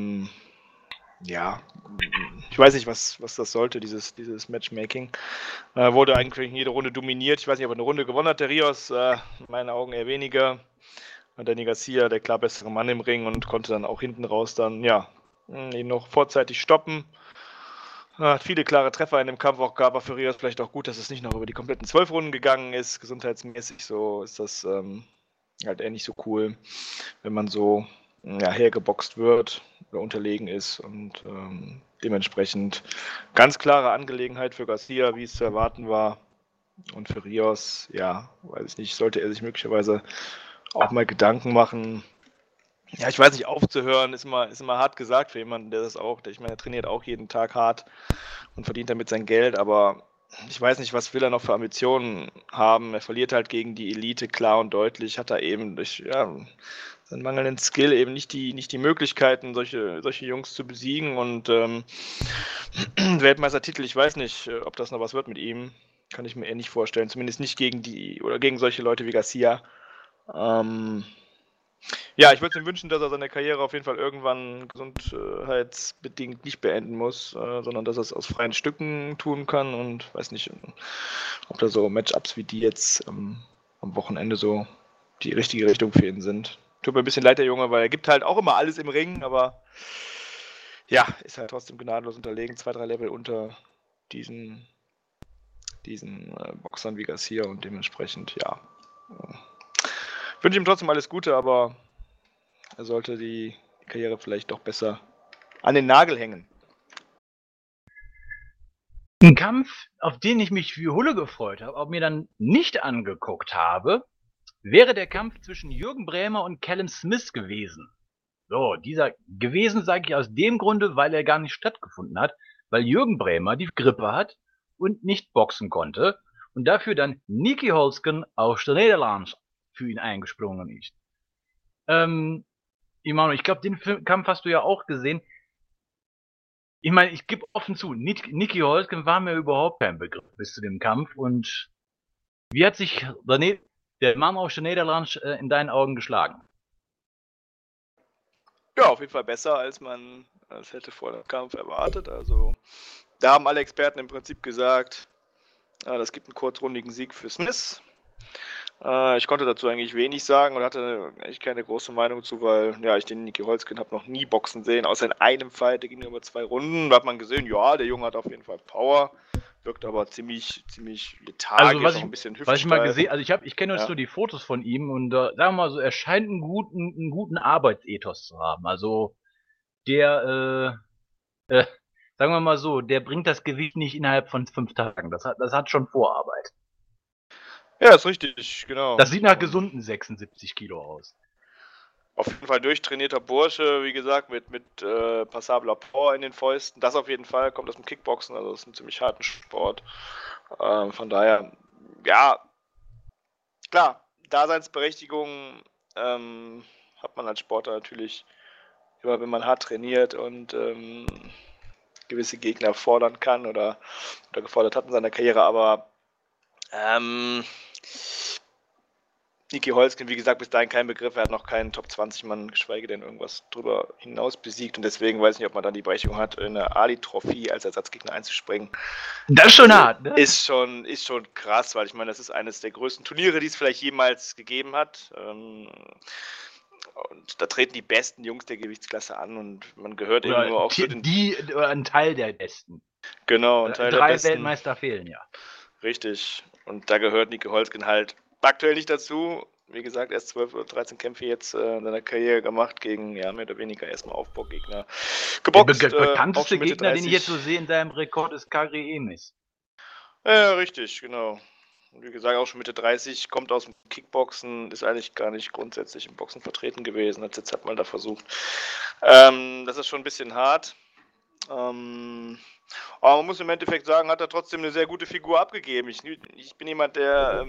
ja, ich weiß nicht, was das sollte, dieses Matchmaking. Wurde eigentlich in jeder Runde dominiert. Ich weiß nicht, ob er eine Runde gewonnen hat, der Rios. In meinen Augen eher weniger. Und Danny Garcia, der klar bessere Mann im Ring, und konnte dann auch hinten raus dann, ja, ihn noch vorzeitig stoppen. Hat viele klare Treffer in dem Kampf auch gehabt, aber für Rios vielleicht auch gut, dass es nicht noch über die kompletten 12 Runden gegangen ist. Gesundheitsmäßig so ist das halt eher nicht so cool, wenn man so hergeboxt wird oder unterlegen ist, und dementsprechend ganz klare Angelegenheit für Garcia, wie es zu erwarten war. Und für Rios, ja, weiß ich nicht, sollte er sich möglicherweise auch mal Gedanken machen. Ja, ich weiß nicht, aufzuhören ist immer hart gesagt für jemanden, der das auch, ich meine, er trainiert auch jeden Tag hart und verdient damit sein Geld, aber ich weiß nicht, was will er noch für Ambitionen haben. Er verliert halt gegen die Elite klar und deutlich, hat er eben durch seinen mangelnden Skill eben nicht die Möglichkeiten, solche Jungs zu besiegen, und Weltmeistertitel, ich weiß nicht, ob das noch was wird mit ihm. Kann ich mir eher nicht vorstellen. Zumindest nicht gegen solche Leute wie Garcia. Ja, ich würde ihm wünschen, dass er seine Karriere auf jeden Fall irgendwann gesundheitsbedingt nicht beenden muss, sondern dass er es aus freien Stücken tun kann, und weiß nicht, ob da so Matchups wie die jetzt am Wochenende so die richtige Richtung für ihn sind. Tut mir ein bisschen leid, der Junge, weil er gibt halt auch immer alles im Ring, aber ja, ist halt trotzdem gnadenlos unterlegen, 2, 3 Level unter diesen Boxern wie Garcia, und dementsprechend, ja. Ich wünsche ihm trotzdem alles Gute, aber er sollte die Karriere vielleicht doch besser an den Nagel hängen. Ein Kampf, auf den ich mich wie Hulle gefreut habe, aber mir dann nicht angeguckt habe, wäre der Kampf zwischen Jürgen Brähmer und Callum Smith gewesen. So, dieser gewesen sage ich aus dem Grunde, weil er gar nicht stattgefunden hat, weil Jürgen Brähmer die Grippe hat und nicht boxen konnte und dafür dann Nicky Holzken aus den Niederlanden für ihn eingesprungen ist. Immanuel, ich glaube, den Kampf hast du ja auch gesehen. Ich meine, ich gebe offen zu, Nicky Holzken war mir überhaupt kein Begriff bis zu dem Kampf. Und wie hat sich der Mann aus den Niederlanden in deinen Augen geschlagen? Ja, auf jeden Fall besser, als man es hätte vor dem Kampf erwartet. Also da haben alle Experten im Prinzip gesagt, das gibt einen kurzrundigen Sieg für Smith. Ich konnte dazu eigentlich wenig sagen und hatte eigentlich keine große Meinung zu, weil ja, ich den Nicky Holzken habe noch nie boxen sehen, außer in einem Fight, der ging über 2 Runden. Da hat man gesehen, ja, der Junge hat auf jeden Fall Power, wirkt aber ziemlich lethargisch, Also auch ein bisschen was ich mal hüftsteif. gesehen, also ich kenne jetzt nur die Fotos von ihm, und sagen wir mal so, er scheint einen guten Arbeitsethos zu haben. Also der, sagen wir mal so, der bringt das Gewicht nicht innerhalb von 5 Tagen. Das hat schon Vorarbeit. Ja, ist richtig, genau. Das sieht nach gesunden 76 Kilo aus. Auf jeden Fall durchtrainierter Bursche, wie gesagt, mit passabler Power in den Fäusten. Das auf jeden Fall, kommt aus dem Kickboxen, also das ist ein ziemlich harten Sport. Von daher, ja, klar, Daseinsberechtigung hat man als Sportler natürlich immer, wenn man hart trainiert und gewisse Gegner fordern kann oder gefordert hat in seiner Karriere, aber Niki Holzken, wie gesagt, bis dahin kein Begriff, er hat noch keinen Top-20-Mann, geschweige denn irgendwas drüber hinaus besiegt und deswegen weiß ich nicht, ob man dann die Berechtigung hat, in eine Ali-Trophy als Ersatzgegner einzuspringen. Das ist schon hart, ne? Ist schon krass, weil ich meine, das ist eines der größten Turniere, die es vielleicht jemals gegeben hat. Und da treten die besten Jungs der Gewichtsklasse an und man gehört eben nur auch zu den... ein Teil der Besten. Genau, ein Teil der Drei Besten. Weltmeister fehlen, ja. Richtig. Und da gehört Niki Holzken halt aktuell nicht dazu. Wie gesagt, erst 12 oder 13 Kämpfe jetzt in seiner Karriere gemacht gegen, ja, mehr oder weniger erstmal Aufbaugegner. Geboxt, der bekannteste Gegner, den ich jetzt so sehe in seinem Rekord, ist Kari Emis. Ja, richtig, genau. Und wie gesagt, auch schon Mitte 30, kommt aus dem Kickboxen, ist eigentlich gar nicht grundsätzlich im Boxen vertreten gewesen, hat es jetzt halt mal da versucht. Das ist schon ein bisschen hart. Aber man muss im Endeffekt sagen, hat er trotzdem eine sehr gute Figur abgegeben. Ich bin jemand, der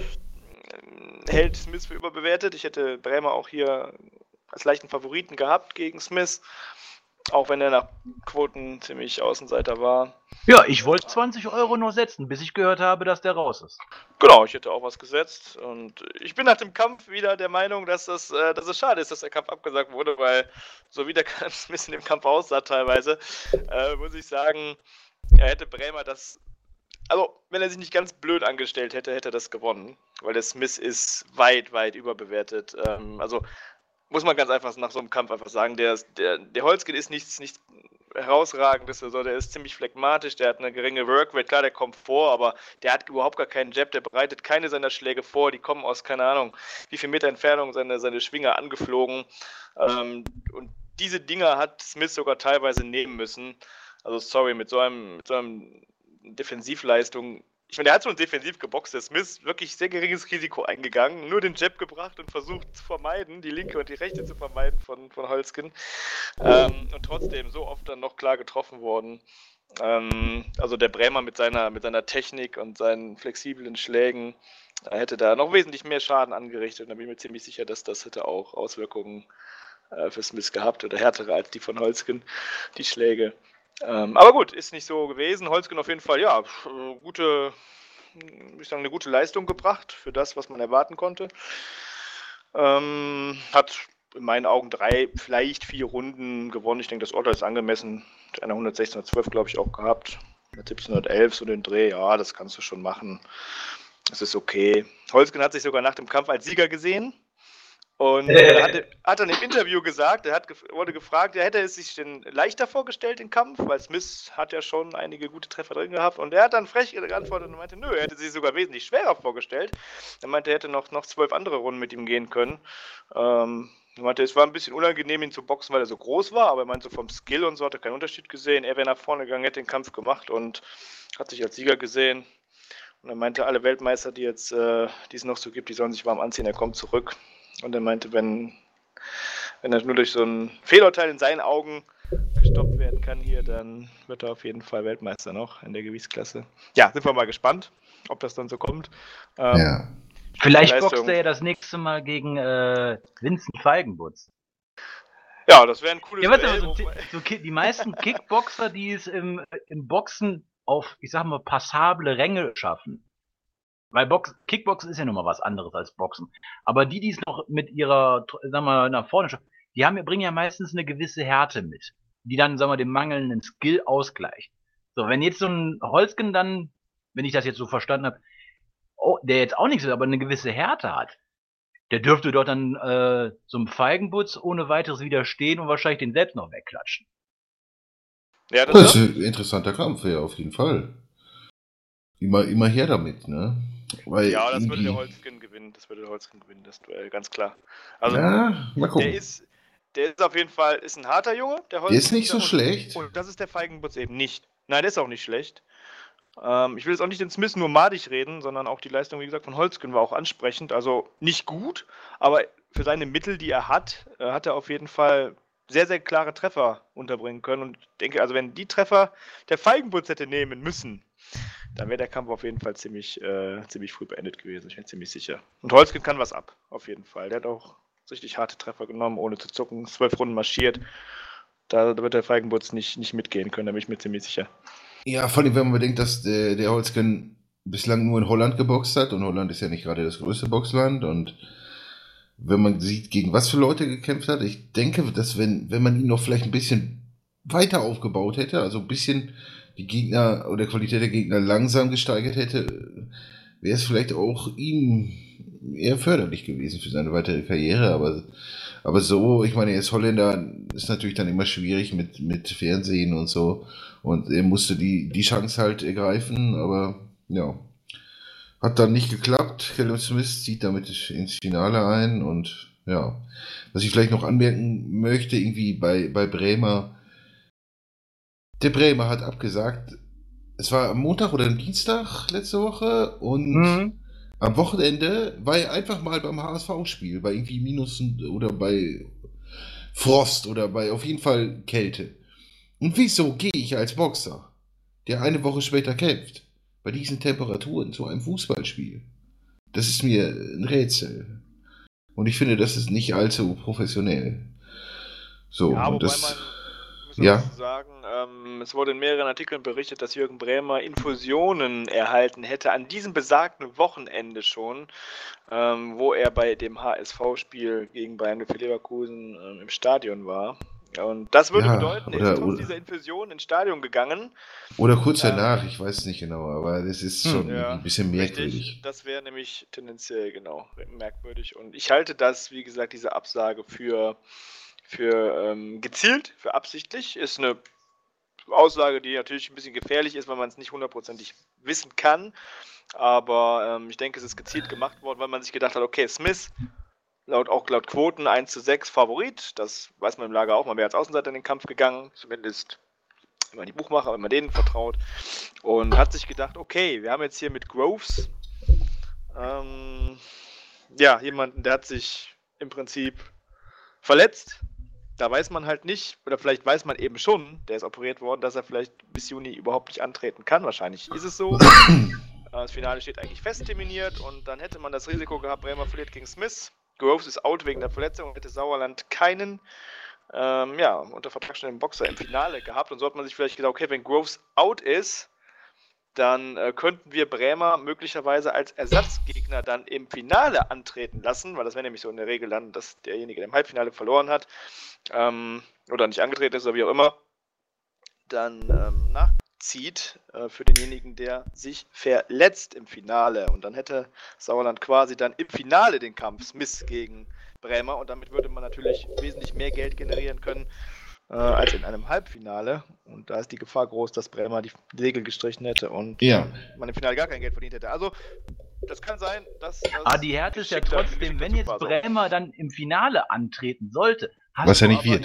hält Smith für überbewertet. Ich hätte Brämer auch hier als leichten Favoriten gehabt gegen Smith, auch wenn er nach Quoten ziemlich Außenseiter war. Ja, ich wollte 20 € noch setzen, bis ich gehört habe, dass der raus ist. Genau, ich hätte auch was gesetzt und ich bin nach dem Kampf wieder der Meinung, dass es schade ist, dass der Kampf abgesagt wurde, weil so wie der Smith in dem Kampf aussah teilweise, muss ich sagen, er hätte Brämer das, also wenn er sich nicht ganz blöd angestellt hätte, hätte er das gewonnen, weil der Smith ist weit, weit überbewertet. Also muss man ganz einfach nach so einem Kampf einfach sagen, der Holzken ist nichts Herausragendes, also der ist ziemlich phlegmatisch, der hat eine geringe Workrate, klar, der kommt vor, aber der hat überhaupt gar keinen Jab, der bereitet keine seiner Schläge vor, die kommen aus, keine Ahnung, wie viel Meter Entfernung seine Schwinger angeflogen und diese Dinger hat Smith sogar teilweise nehmen müssen, also sorry, mit so einem Defensivleistung. Ich meine, der hat schon defensiv geboxt, der Smith wirklich sehr geringes Risiko eingegangen, nur den Jab gebracht und versucht zu vermeiden, die linke und die rechte zu vermeiden von Holzken. Und trotzdem so oft dann noch klar getroffen worden. Also der Brämer mit seiner Technik und seinen flexiblen Schlägen hätte da noch wesentlich mehr Schaden angerichtet. Und da bin ich mir ziemlich sicher, dass das hätte auch Auswirkungen für Smith gehabt oder härtere als die von Holzken, die Schläge. Aber gut, ist nicht so gewesen. Holzken auf jeden Fall, ja, eine gute Leistung gebracht für das, was man erwarten konnte. Hat in meinen Augen 3, vielleicht 4 Runden gewonnen. Ich denke, das Urteil ist angemessen. Einer 116, 112, glaube ich, auch gehabt. 117, 111, so den Dreh. Ja, das kannst du schon machen. Das ist okay. Holzken hat sich sogar nach dem Kampf als Sieger gesehen. Und hat dann im Interview gesagt, wurde gefragt, hätte er sich denn leichter vorgestellt, den Kampf, weil Smith hat ja schon einige gute Treffer drin gehabt. Und er hat dann frech geantwortet und meinte, nö, er hätte sich sogar wesentlich schwerer vorgestellt. Er meinte, er hätte noch 12 andere Runden mit ihm gehen können. Er meinte, es war ein bisschen unangenehm, ihn zu boxen, weil er so groß war, aber er meinte, so vom Skill und so hat er keinen Unterschied gesehen. Er wäre nach vorne gegangen, hätte den Kampf gemacht und hat sich als Sieger gesehen. Und er meinte, alle Weltmeister, die es noch so gibt, die sollen sich warm anziehen, er kommt zurück. Und er meinte, wenn er nur durch so ein Fehlurteil in seinen Augen gestoppt werden kann hier, dann wird er auf jeden Fall Weltmeister noch in der Gewichtsklasse. Ja, sind wir mal gespannt, ob das dann so kommt. Ja. Vielleicht boxt er ja das nächste Mal gegen Vincent Feigenbutz. Ja, das wäre ein cooles Duell. Die meisten Kickboxer, die es im Boxen auf, ich sag mal, passable Ränge schaffen. Weil Kickboxen ist ja nun mal was anderes als Boxen. Aber die es noch mit ihrer, sag mal, nach vorne schaffen, bringen ja meistens eine gewisse Härte mit, die dann, sag mal, den mangelnden Skill ausgleicht. So, wenn jetzt so ein Holzken dann, wenn ich das jetzt so verstanden habe, der jetzt auch nichts ist, aber eine gewisse Härte hat, der dürfte dort dann so einem Feigenbutz ohne weiteres widerstehen und wahrscheinlich den selbst noch wegklatschen. Ja, das ist ein interessanter Kampf, ja, auf jeden Fall. Immer her damit, ne? Weil ja, das würde der Holzken gewinnen. Das Duell, ganz klar. Also, ja, mal gucken. Der ist auf jeden Fall ein harter Junge. Der ist nicht so schlecht. Und das ist der Feigenbutz eben nicht. Nein, der ist auch nicht schlecht. Ich will jetzt auch nicht den Smith nur madig reden, sondern auch die Leistung, wie gesagt, von Holzgen war auch ansprechend. Also nicht gut, aber für seine Mittel, die er hat er auf jeden Fall sehr, sehr klare Treffer unterbringen können. Und ich denke, also wenn die Treffer der Feigenbutz hätte nehmen müssen, dann wäre der Kampf auf jeden Fall ziemlich früh beendet gewesen. Ich bin ziemlich sicher. Und Holzgen kann was ab, auf jeden Fall. Der hat auch richtig harte Treffer genommen, ohne zu zucken, 12 Runden marschiert. Da wird der Feigenbutz nicht mitgehen können, da bin ich mir ziemlich sicher. Ja, vor allem, wenn man bedenkt, dass der Holzgen bislang nur in Holland geboxt hat und Holland ist ja nicht gerade das größte Boxland und wenn man sieht, gegen was für Leute gekämpft hat, ich denke, dass wenn man ihn noch vielleicht ein bisschen weiter aufgebaut hätte, also ein bisschen die Gegner oder Qualität der Gegner langsam gesteigert hätte, wäre es vielleicht auch ihm eher förderlich gewesen für seine weitere Karriere, aber so, ich meine, er ist Holländer, ist natürlich dann immer schwierig mit Fernsehen und so. Und er musste die Chance halt ergreifen, aber ja, hat dann nicht geklappt. Callum Smith zieht damit ins Finale ein und ja, was ich vielleicht noch anmerken möchte, irgendwie bei Bremer, der Bremer hat abgesagt, es war am Montag oder am Dienstag letzte Woche und am Wochenende war er einfach mal beim HSV-Spiel, bei irgendwie Minus oder bei Frost oder bei auf jeden Fall Kälte. Und wieso gehe ich als Boxer, der eine Woche später kämpft, bei diesen Temperaturen zu einem Fußballspiel? Das ist mir ein Rätsel. Und ich finde, das ist nicht allzu professionell. So, ja, und wobei das, man muss sagen, es wurde in mehreren Artikeln berichtet, dass Jürgen Bremer Infusionen erhalten hätte an diesem besagten Wochenende schon, wo er bei dem HSV-Spiel gegen Bayern Leverkusen im Stadion war. Und das würde bedeuten, er ist trotz dieser Infusion ins Stadion gegangen. Oder kurz danach, ich weiß es nicht genau, aber das ist schon ein bisschen merkwürdig. Richtig, das wäre nämlich tendenziell merkwürdig. Und ich halte das, wie gesagt, diese Absage für gezielt, für absichtlich. Ist eine Aussage, die natürlich ein bisschen gefährlich ist, weil man es nicht hundertprozentig wissen kann. Aber ich denke, es ist gezielt gemacht worden, weil man sich gedacht hat, okay, Smith, laut Quoten 1:6 Favorit. Das weiß man im Lager auch. Man wäre als Außenseiter in den Kampf gegangen. Zumindest, wenn man die Buchmacher, wenn man denen vertraut. Und hat sich gedacht, okay, wir haben jetzt hier mit Groves jemanden, der hat sich im Prinzip verletzt. Da weiß man halt nicht, oder vielleicht weiß man eben schon, der ist operiert worden, dass er vielleicht bis Juni überhaupt nicht antreten kann. Wahrscheinlich ist es so. Das Finale steht eigentlich fest terminiert und dann hätte man das Risiko gehabt, Bremer verliert gegen Smith. Groves ist out wegen der Verletzung, hätte Sauerland keinen unter Vertrag stehenden Boxer im Finale gehabt. Und so hat man sich vielleicht gedacht, okay, wenn Groves out ist, dann könnten wir Bremer möglicherweise als Ersatzgegner dann im Finale antreten lassen, weil das wäre nämlich so in der Regel dann, dass derjenige, der im Halbfinale verloren hat oder nicht angetreten ist oder wie auch immer, dann nachzieht für denjenigen, der sich verletzt im Finale. Und dann hätte Sauerland quasi dann im Finale den Kampf Smith gegen Bremer und damit würde man natürlich wesentlich mehr Geld generieren können als in einem Halbfinale. Und da ist die Gefahr groß, dass Bremer die Segel gestrichen hätte und man im Finale gar kein Geld verdient hätte. Also, das kann sein, dass... die Härte ist ja trotzdem, wenn jetzt Bremer dann im Finale antreten sollte... Was ja nicht wird.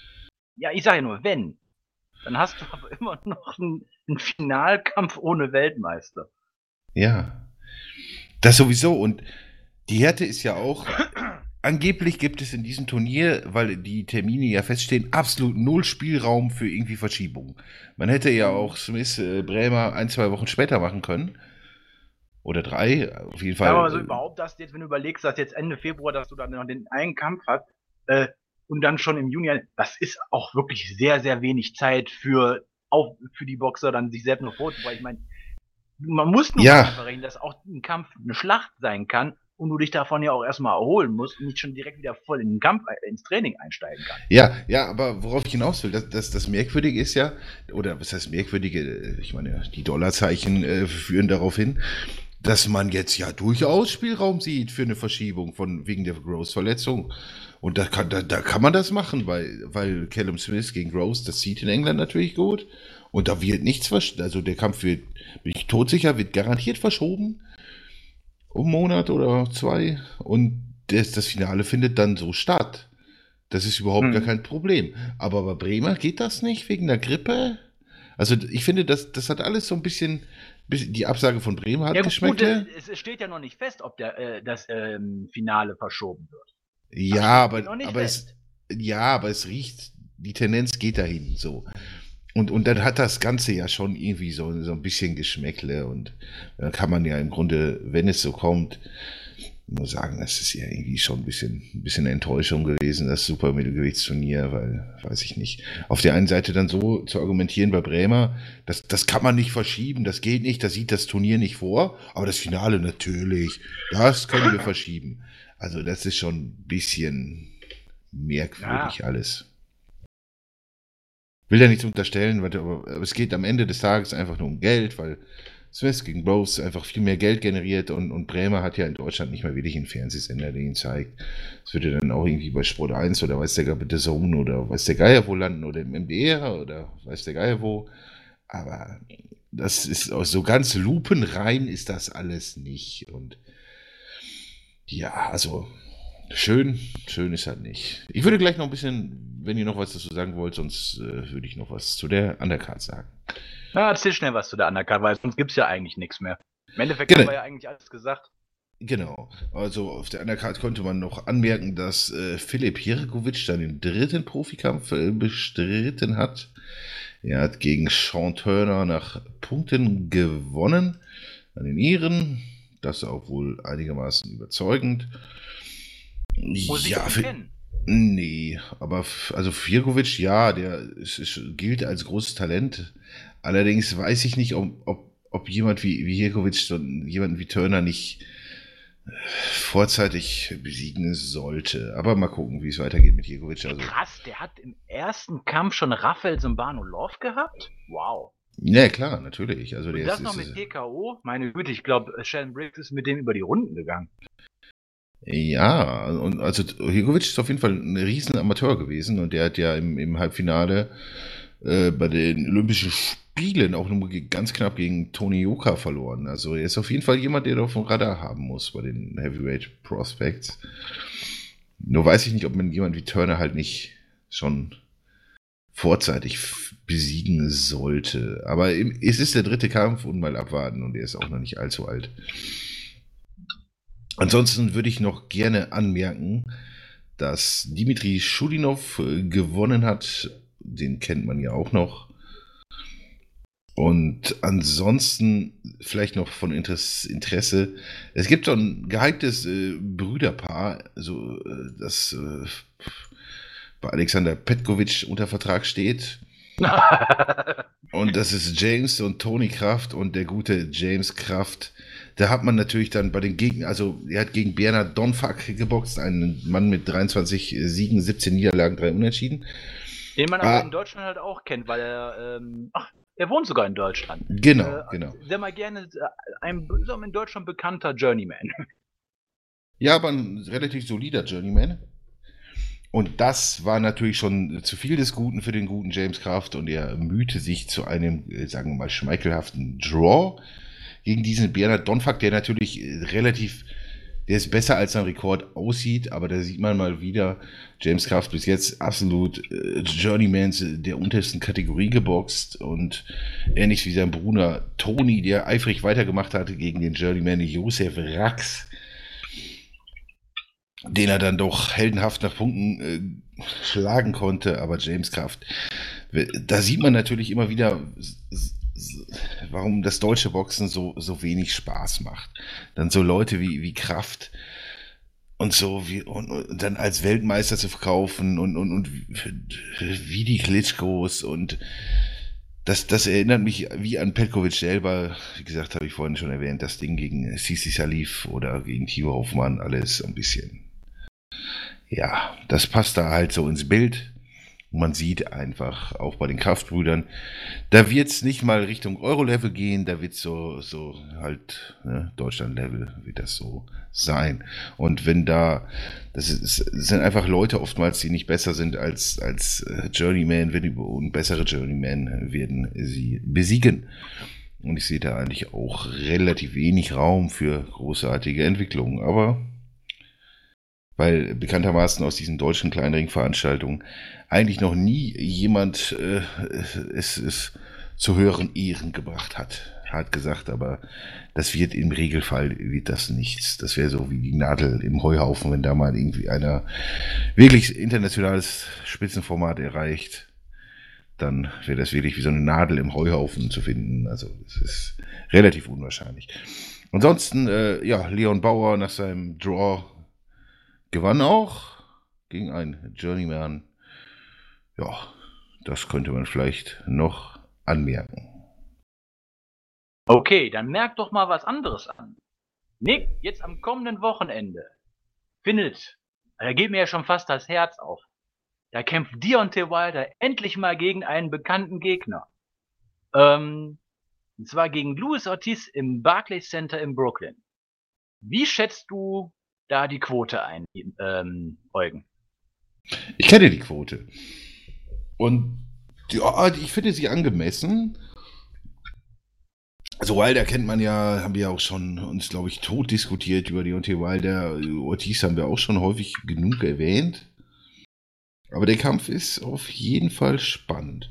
Ich sage ja nur, wenn. Dann hast du aber immer noch einen Finalkampf ohne Weltmeister. Ja. Das sowieso. Und die Härte ist ja auch... Angeblich gibt es in diesem Turnier, weil die Termine ja feststehen, absolut null Spielraum für irgendwie Verschiebungen. Man hätte ja auch Smith Bremer 1-2 Wochen später machen können. Oder 3, auf jeden Fall. Ja, aber so überhaupt, dass jetzt, wenn du überlegst, dass jetzt Ende Februar, dass du dann noch den einen Kampf hast und dann schon im Juni, das ist auch wirklich sehr, sehr wenig Zeit für die Boxer dann sich selbst noch vorzubereiten. Ich meine, man muss nur einfach rechnen, dass auch ein Kampf eine Schlacht sein kann. Und du dich davon ja auch erstmal erholen musst und nicht schon direkt wieder voll in den Kampf, ins Training einsteigen kannst. Ja, aber worauf ich hinaus will, das Merkwürdige ist ja, oder was heißt Merkwürdige, ich meine, die Dollarzeichen führen darauf hin, dass man jetzt ja durchaus Spielraum sieht für eine Verschiebung wegen der Groves-Verletzung. Und da kann man das machen, weil Callum Smith gegen Groves, das sieht in England natürlich gut. Und da wird nichts also der Kampf wird, bin ich todsicher, wird garantiert verschoben. Um einen Monat oder 2 und das Finale findet dann so statt. Das ist überhaupt gar kein Problem. Aber bei Bremer geht das nicht wegen der Grippe? Also ich finde, das hat alles so ein bisschen Die Absage von Bremen hat Ja, gut, Geschmäckle. es steht ja noch nicht fest, ob das Finale verschoben wird. Ja, steht noch nicht aber es riecht, die Tendenz geht dahin so. Und dann hat das Ganze ja schon irgendwie so ein bisschen Geschmäckle und dann kann man ja im Grunde, wenn es so kommt, nur sagen, das ist ja irgendwie schon ein bisschen Enttäuschung gewesen, das Supermittelgewichtsturnier, weil, weiß ich nicht, auf der einen Seite dann so zu argumentieren bei Bremer, das kann man nicht verschieben, das geht nicht, das sieht das Turnier nicht vor, aber das Finale natürlich, das können wir verschieben. Also das ist schon ein bisschen merkwürdig alles. Will ja nichts unterstellen, aber es geht am Ende des Tages einfach nur um Geld, weil Smith gegen Bowes einfach viel mehr Geld generiert und Bremer hat ja in Deutschland nicht mal wirklich einen Fernsehsender, der ihn zeigt. Das würde dann auch irgendwie bei Sport 1 oder weiß der Geier bitte Zone oder weiß der Geier wo landen oder im MDR oder weiß der Geier wo. Aber das ist so ganz lupenrein ist das alles nicht. Und ja, also schön ist halt nicht. Ich würde gleich noch ein bisschen, wenn ihr noch was dazu sagen wollt, sonst würde ich noch was zu der Undercard sagen. Na, erzähl schnell was zu der Undercard, weil sonst gibt's ja eigentlich nichts mehr. Im Endeffekt haben wir ja eigentlich alles gesagt. Genau, also auf der Undercard konnte man noch anmerken, dass Filip Hrgović dann den 3. Profikampf bestritten hat. Er hat gegen Sean Turner nach Punkten gewonnen, an den Iren. Das auch wohl einigermaßen überzeugend. Muss ich kennen? Nee, aber also Hrgović, ja, der gilt als großes Talent. Allerdings weiß ich nicht, ob jemand wie Hrgović jemanden wie Turner nicht vorzeitig besiegen sollte. Aber mal gucken, wie es weitergeht mit Hrgović. Also, krass, der hat im ersten Kampf schon Rafael Zimbanov gehabt? Wow. Ja, klar, natürlich. Also und das noch mit TKO? Meine Güte, ich glaube, Shannon Briggs ist mit dem über die Runden gegangen. Ja, und also Hrgović ist auf jeden Fall ein riesen Amateur gewesen und der hat ja im Halbfinale bei den Olympischen Spielen auch nur ganz knapp gegen Tony Yoka verloren. Also er ist auf jeden Fall jemand, der auf dem Radar haben muss bei den Heavyweight Prospects. Nur weiß ich nicht, ob man jemand wie Turner halt nicht schon vorzeitig besiegen sollte. Aber es ist der 3. Kampf und mal abwarten und er ist auch noch nicht allzu alt. Ansonsten würde ich noch gerne anmerken, dass Dimitri Schudinov gewonnen hat. Den kennt man ja auch noch. Und ansonsten vielleicht noch von Interesse. Es gibt so ein gehyptes Brüderpaar, also das bei Alexander Petkovic unter Vertrag steht. Und das ist James und Tony Kraft und der gute James Kraft. Da hat man natürlich dann bei den Gegnern, also er hat gegen Bernard Donfak geboxt, einen Mann mit 23 Siegen, 17 Niederlagen, 3 Unentschieden. Den man aber in Deutschland halt auch kennt, weil er, er wohnt sogar in Deutschland. Genau. Sehr mal gerne ein in Deutschland bekannter Journeyman. Ja, aber ein relativ solider Journeyman. Und das war natürlich schon zu viel des Guten für den guten James Kraft und er mühte sich zu einem, sagen wir mal, schmeichelhaften Draw gegen diesen Bernard Donfak, der natürlich der ist besser als sein Rekord aussieht, aber da sieht man mal wieder, James Kraft bis jetzt absolut Journeymans der untersten Kategorie geboxt und ähnlich wie sein Bruder Tony, der eifrig weitergemacht hatte gegen den Journeyman Josef Rax, den er dann doch heldenhaft nach Punkten schlagen konnte, aber James Kraft, da sieht man natürlich immer wieder, warum das deutsche Boxen so wenig Spaß macht. Dann so Leute wie Kraft und so und dann als Weltmeister zu verkaufen und wie die Klitschkos und das erinnert mich wie an Petkovic selber. Wie gesagt, habe ich vorhin schon erwähnt, das Ding gegen Sisi Salif oder gegen Timo Hoffmann, alles ein bisschen. Ja, das passt da halt so ins Bild. Man sieht einfach, auch bei den Kraftbrüdern, da wird es nicht mal Richtung Euro-Level gehen, da wird es so halt, ne, Deutschland-Level wird das so sein. Und wenn das sind einfach Leute oftmals, die nicht besser sind als Journeyman, und bessere Journeyman werden sie besiegen. Und ich sehe da eigentlich auch relativ wenig Raum für großartige Entwicklungen, aber weil bekanntermaßen aus diesen deutschen Kleinring-Veranstaltungen eigentlich noch nie jemand es zu höheren Ehren gebracht hat. hart gesagt, aber das wird im Regelfall wird das nichts. Das wäre so wie die Nadel im Heuhaufen, wenn da mal irgendwie einer wirklich internationales Spitzenformat erreicht, dann wäre das wirklich wie so eine Nadel im Heuhaufen zu finden. Also das ist relativ unwahrscheinlich. Ansonsten, ja, Leon Bauer nach seinem Draw gewann auch gegen einen Journeyman. Ja, das könnte man vielleicht noch anmerken. Okay, dann merk doch mal was anderes an. Nick, jetzt am kommenden Wochenende da geht mir ja schon fast das Herz auf. Da kämpft Deontay Wilder endlich mal gegen einen bekannten Gegner. Und zwar gegen Luis Ortiz im Barclays Center in Brooklyn. Wie schätzt du da die Quote ein, Eugen? Ich kenne die Quote. Und ja, ich finde sie angemessen. Also Wilder kennt man ja, haben wir ja auch schon uns, glaube ich, tot diskutiert über Deontay Wilder. Ortiz haben wir auch schon häufig genug erwähnt. Aber der Kampf ist auf jeden Fall spannend.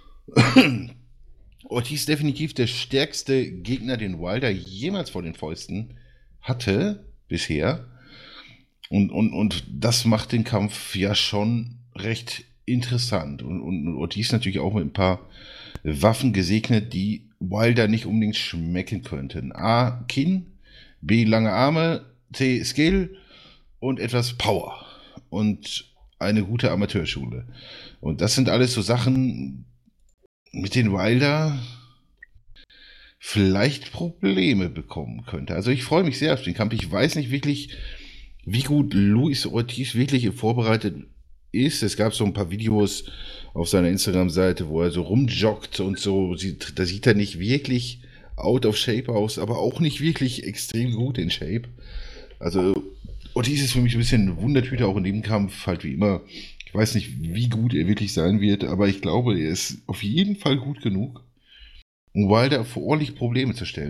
Ortiz definitiv der stärkste Gegner, den Wilder jemals vor den Fäusten hatte bisher. Und das macht den Kampf ja schon recht interessant. Und Ortiz natürlich auch mit ein paar Waffen gesegnet, die Wilder nicht unbedingt schmecken könnten. A, Kinn, B, lange Arme, C, Skill und etwas Power. Und eine gute Amateurschule. Und das sind alles so Sachen, mit denen Wilder vielleicht Probleme bekommen könnte. Also ich freue mich sehr auf den Kampf. Ich weiß nicht wirklich, wie gut Luis Ortiz wirklich vorbereitet ist. Es gab so ein paar Videos auf seiner Instagram-Seite, wo er so rumjoggt und so. Da sieht er nicht wirklich out of shape aus, aber auch nicht wirklich extrem gut in Shape. Also Ortiz ist für mich ein bisschen eine Wundertüte, auch in dem Kampf, halt wie immer. Ich weiß nicht, wie gut er wirklich sein wird, aber ich glaube, er ist auf jeden Fall gut genug, um Wilder vor ordentlich Probleme zu stellen.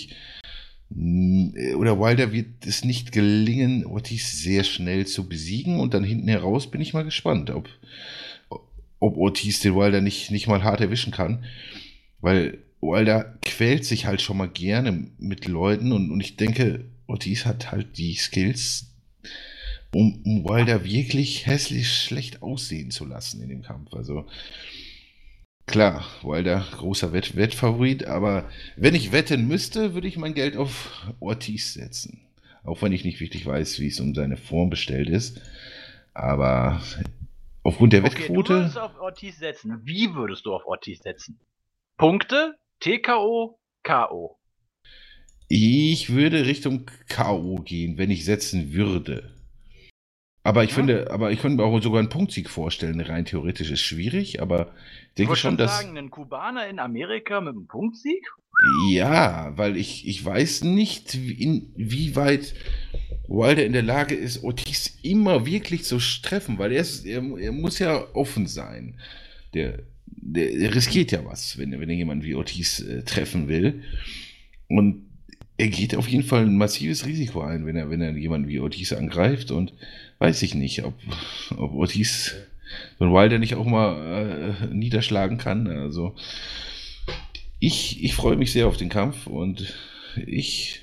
Wilder wird es nicht gelingen, Ortiz sehr schnell zu besiegen, und dann hinten heraus bin ich mal gespannt, ob Ortiz den Wilder nicht mal hart erwischen kann, weil Wilder quält sich halt schon mal gerne mit Leuten, und ich denke, Ortiz hat halt die Skills, um Wilder wirklich hässlich schlecht aussehen zu lassen in dem Kampf. Also klar, Wilder großer Wettfavorit, aber wenn ich wetten müsste, würde ich mein Geld auf Ortiz setzen. Auch wenn ich nicht wirklich weiß, wie es um seine Form bestellt ist. Aber aufgrund der Wettquote... Du würdest auf Ortiz setzen. Wie würdest du auf Ortiz setzen? Punkte, TKO, KO. Ich würde Richtung K.O. gehen, wenn ich setzen würde. Aber ich könnte mir auch sogar einen Punktsieg vorstellen. Rein theoretisch ist schwierig, aber ich denke schon, dass... sagen, ein Kubaner in Amerika mit einem Punktsieg? Ja, weil ich weiß nicht, inwieweit Wilder in der Lage ist, Ortiz immer wirklich zu treffen, weil er muss ja offen sein. Der riskiert ja was, wenn er jemanden wie Ortiz treffen will. Und er geht auf jeden Fall ein massives Risiko ein, wenn er jemanden wie Ortiz angreift, und weiß ich nicht, ob Ortiz so einen Wilder nicht auch mal niederschlagen kann. Also ich freue mich sehr auf den Kampf, und ich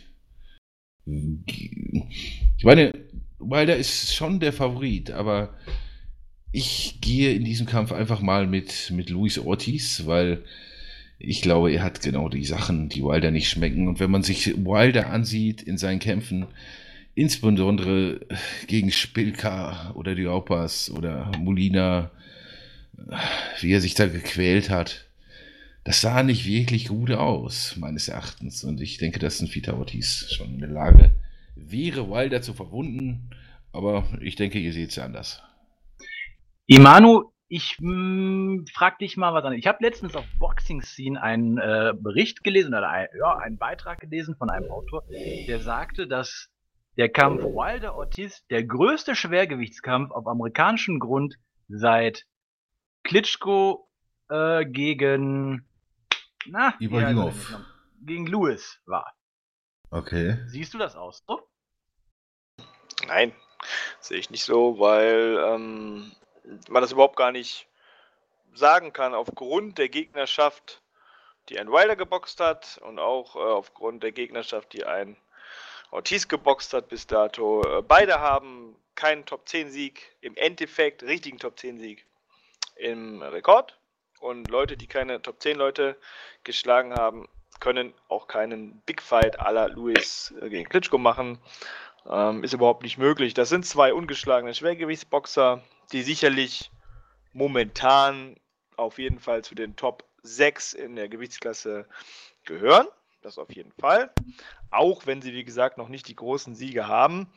meine, Wilder ist schon der Favorit, aber ich gehe in diesem Kampf einfach mal mit Luis Ortiz, weil ich glaube, er hat genau die Sachen, die Wilder nicht schmecken. Und wenn man sich Wilder ansieht in seinen Kämpfen, insbesondere gegen Szpilka oder Diaupas oder Molina, wie er sich da gequält hat, das sah nicht wirklich gut aus, meines Erachtens. Und ich denke, dass ein Vita Ortiz schon in der Lage wäre, Wilder zu verwunden. Aber ich denke, ihr seht es anders. Imanu, ich frag dich mal was an. Ich habe letztens auf Boxing Scene einen Bericht gelesen, oder einen Beitrag gelesen von einem Autor, der sagte, dass der Kampf Wilder-Ortiz der größte Schwergewichtskampf auf amerikanischem Grund seit Klitschko gegen Ibrahimov gegen Lewis war. Okay. Siehst du das aus so? Nein, sehe ich nicht so, weil man das überhaupt gar nicht sagen kann aufgrund der Gegnerschaft die ein Wilder geboxt hat und auch aufgrund der Gegnerschaft, die ein Ortiz geboxt hat bis dato. Beide haben keinen Top-10-Sieg, im Endeffekt richtigen Top-10-Sieg im Rekord. Und Leute, die keine Top-10-Leute geschlagen haben, können auch keinen Big Fight à la Lewis gegen Klitschko machen. Ist überhaupt nicht möglich. Das sind zwei ungeschlagene Schwergewichtsboxer, die sicherlich momentan auf jeden Fall zu den Top 6 in der Gewichtsklasse gehören. Das auf jeden Fall. Auch wenn sie, wie gesagt, noch nicht die großen Siege haben.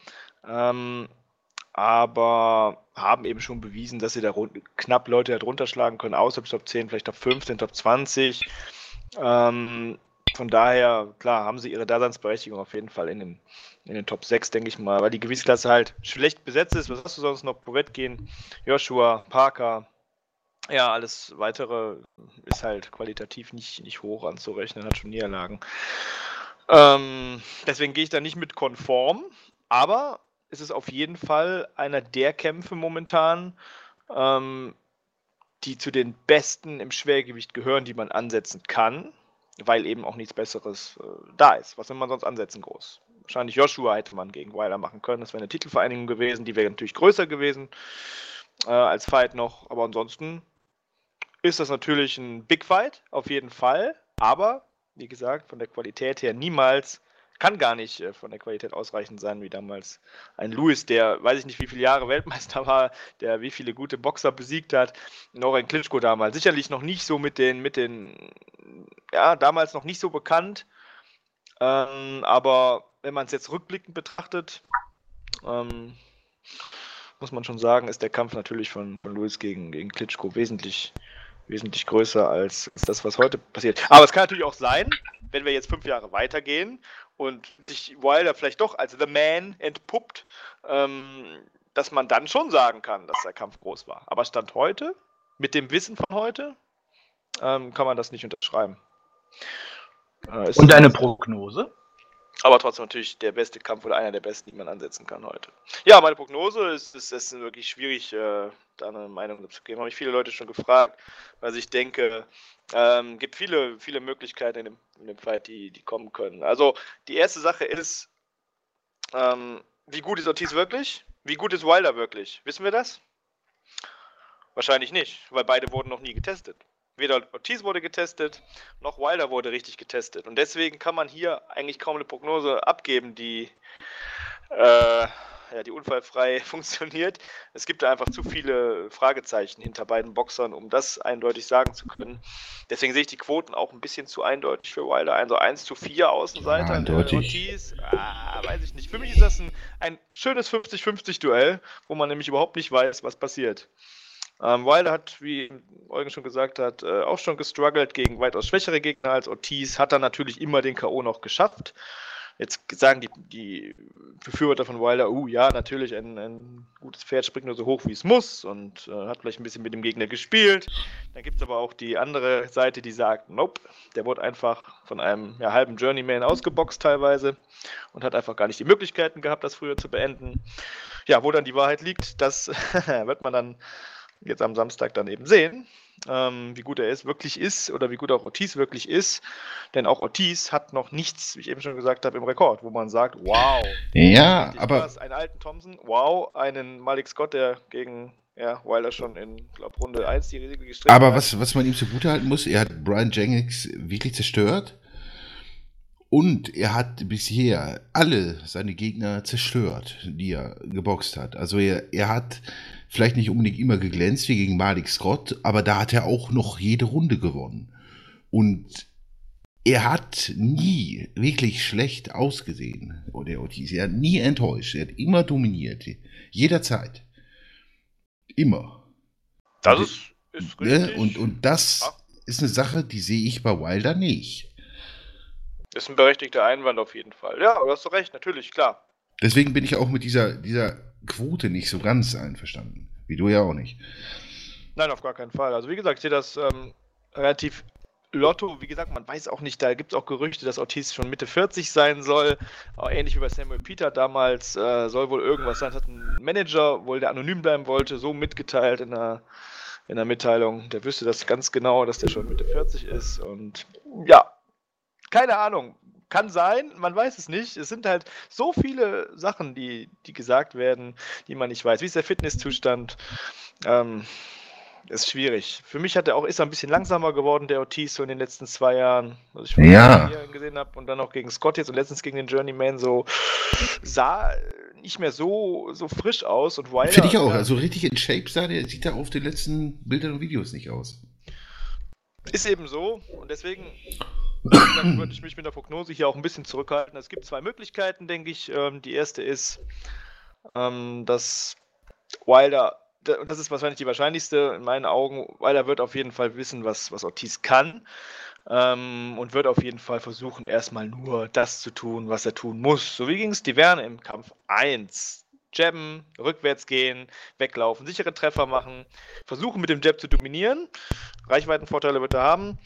Aber haben eben schon bewiesen, dass sie da knapp Leute drunter schlagen können, außer Top 10, vielleicht Top 15, Top 20. Von daher, klar, haben sie ihre Daseinsberechtigung auf jeden Fall in den Top 6, denke ich mal, weil die Gewichtsklasse halt schlecht besetzt ist. Was hast du sonst noch? Povetkin, Joshua, Parker. Ja, alles Weitere ist halt qualitativ nicht hoch anzurechnen, hat schon Niederlagen. Deswegen gehe ich da nicht mit konform, aber es ist auf jeden Fall einer der Kämpfe momentan, die zu den besten im Schwergewicht gehören, die man ansetzen kann, weil eben auch nichts Besseres da ist. Was will man sonst ansetzen groß? Wahrscheinlich Joshua hätte man gegen Wilder machen können, das wäre eine Titelvereinigung gewesen, die wäre natürlich größer gewesen als Fight noch, aber ansonsten ist das natürlich ein Big Fight, auf jeden Fall, aber, wie gesagt, von der Qualität her niemals, kann gar nicht von der Qualität ausreichend sein, wie damals ein Lewis, der, weiß ich nicht, wie viele Jahre Weltmeister war, der wie viele gute Boxer besiegt hat, noch ein Klitschko damals, sicherlich noch nicht so mit den, ja, damals noch nicht so bekannt, aber wenn man es jetzt rückblickend betrachtet, muss man schon sagen, ist der Kampf natürlich von Lewis gegen Klitschko wesentlich größer als das, was heute passiert. Aber es kann natürlich auch sein, wenn wir jetzt 5 Jahre weitergehen und sich Wilder vielleicht doch als The Man entpuppt, dass man dann schon sagen kann, dass der Kampf groß war. Aber Stand heute, mit dem Wissen von heute, kann man das nicht unterschreiben. Und deine Prognose? Aber trotzdem natürlich der beste Kampf oder einer der besten, die man ansetzen kann heute. Ja, meine Prognose ist wirklich schwierig, da eine Meinung dazu zu geben. Habe ich viele Leute schon gefragt, weil ich denke, gibt viele Möglichkeiten in dem Fight, die kommen können. Also die erste Sache ist, wie gut ist Ortiz wirklich? Wie gut ist Wilder wirklich? Wissen wir das? Wahrscheinlich nicht, weil beide wurden noch nie getestet. Weder Ortiz wurde getestet, noch Wilder wurde richtig getestet. Und deswegen kann man hier eigentlich kaum eine Prognose abgeben, die unfallfrei funktioniert. Es gibt da einfach zu viele Fragezeichen hinter beiden Boxern, um das eindeutig sagen zu können. Deswegen sehe ich die Quoten auch ein bisschen zu eindeutig für Wilder. Also 1:4 Außenseiter. Eindeutig. Ortiz, weiß ich nicht. Für mich ist das ein schönes 50-50-Duell, wo man nämlich überhaupt nicht weiß, was passiert. Wilder hat, wie Eugen schon gesagt hat, auch schon gestruggelt gegen weitaus schwächere Gegner als Ortiz, hat dann natürlich immer den K.O. noch geschafft. Jetzt sagen die Befürworter von Wilder, ja, natürlich, ein gutes Pferd springt nur so hoch, wie es muss und hat vielleicht ein bisschen mit dem Gegner gespielt. Dann gibt es aber auch die andere Seite, die sagt, nope, der wurde einfach von einem halben Journeyman ausgeboxt teilweise und hat einfach gar nicht die Möglichkeiten gehabt, das früher zu beenden. Ja, wo dann die Wahrheit liegt, das wird man dann jetzt am Samstag dann eben sehen, wie gut er wirklich ist oder wie gut auch Ortiz wirklich ist. Denn auch Ortiz hat noch nichts, wie ich eben schon gesagt habe, im Rekord, wo man sagt, wow. Ja, aber krass, einen alten Thompson, wow, einen Malik Scott, der gegen Wilder schon in, glaube Runde 1 die Regel gestrichen aber hat. was man ihm zugute halten muss, er hat Brian Jennings wirklich zerstört und er hat bisher alle seine Gegner zerstört, die er geboxt hat. Also er hat vielleicht nicht unbedingt immer geglänzt wie gegen Malik Scott, aber da hat er auch noch jede Runde gewonnen. Und er hat nie wirklich schlecht ausgesehen, der Ortiz. Er hat nie enttäuscht, er hat immer dominiert. Jederzeit. Immer. Das ist richtig. Und das ist eine Sache, die sehe ich bei Wilder nicht. Das ist ein berechtigter Einwand auf jeden Fall. Ja, aber hast du recht, natürlich, klar. Deswegen bin ich auch mit dieser Quote nicht so ganz einverstanden. Wie du ja auch nicht. Nein, auf gar keinen Fall. Also wie gesagt, ich sehe das relativ Lotto. Wie gesagt, man weiß auch nicht, da gibt es auch Gerüchte, dass Ortiz schon Mitte 40 sein soll. Auch ähnlich wie bei Samuel Peter damals. Soll wohl irgendwas sein. Das hat ein Manager, wohl der anonym bleiben wollte, so mitgeteilt in der Mitteilung. Der wüsste das ganz genau, dass der schon Mitte 40 ist. Und Ja, keine Ahnung. Kann sein, man weiß es nicht. Es sind halt so viele Sachen, die gesagt werden, die man nicht weiß. Wie ist der Fitnesszustand? Ist schwierig. Für mich ist er ein bisschen langsamer geworden, der Ortiz, so in den letzten 2 Jahren. Was ich von Ja, hier gesehen habe und dann auch gegen Scott jetzt und letztens gegen den Journeyman so sah nicht mehr so frisch aus und Wilder. finde ich auch. Ja, Also richtig in Shape sieht er auf den letzten Bildern und Videos nicht aus. ist eben so und deswegen würde ich mich mit der Prognose hier auch ein bisschen zurückhalten. Es gibt 2 Möglichkeiten, denke ich. Die erste ist, dass Wilder, und das ist wahrscheinlich die wahrscheinlichste in meinen Augen, Wilder wird auf jeden Fall wissen, was Ortiz kann und wird auf jeden Fall versuchen, erstmal nur das zu tun, was er tun muss. So wie gegen Stiverne im Kampf 1. Jabben, rückwärts gehen, weglaufen, sichere Treffer machen, versuchen mit dem Jab zu dominieren. Reichweitenvorteile wird er haben.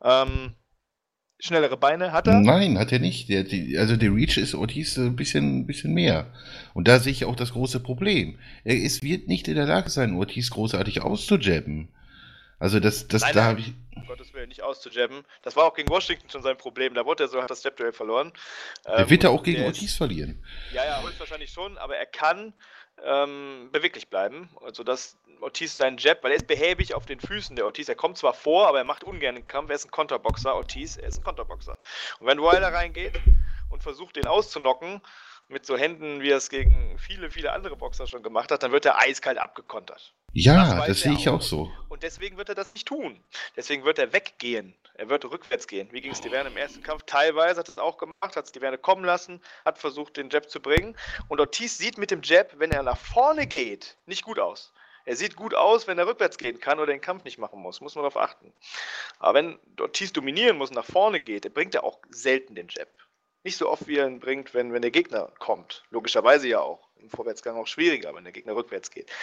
Schnellere Beine hat er. Nein, hat er nicht. Also der Reach ist Ortiz ein bisschen mehr. Und da sehe ich auch das große Problem. Wird nicht in der Lage sein, Ortiz großartig auszujabben. Also Nein, da habe ich. um Gottes Willen, nicht auszujabben. Das war auch gegen Washington schon sein Problem. Da wurde er hat das Jab-Duell verloren. Der wird er auch gegen der Ortiz verlieren. Ja, höchstwahrscheinlich schon, aber er kann beweglich bleiben. Also dass Ortiz seinen Jab, weil er ist behäbig auf den Füßen, der Ortiz. Er kommt zwar vor, aber er macht ungern den Kampf. Er ist ein Konterboxer, Ortiz. Er ist ein Konterboxer. Und wenn Wilder reingeht und versucht, den auszunocken, mit so Händen, wie er es gegen viele andere Boxer schon gemacht hat, dann wird er eiskalt abgekontert. Ja, das sehe ich auch so. Und deswegen wird er das nicht tun. Deswegen wird er weggehen. Er wird rückwärts gehen. Wie gegen Stiverne im ersten Kampf. Teilweise hat er es auch gemacht, hat Stiverne kommen lassen, hat versucht, den Jab zu bringen. Und Ortiz sieht mit dem Jab, wenn er nach vorne geht, nicht gut aus. Er sieht gut aus, wenn er rückwärts gehen kann oder den Kampf nicht machen muss. Muss man darauf achten. Aber wenn Ortiz dominieren muss, nach vorne geht, dann bringt er auch selten den Jab. Nicht so oft, wie er ihn bringt, wenn der Gegner kommt. Logischerweise ja auch. Im Vorwärtsgang auch schwieriger, wenn der Gegner rückwärts geht.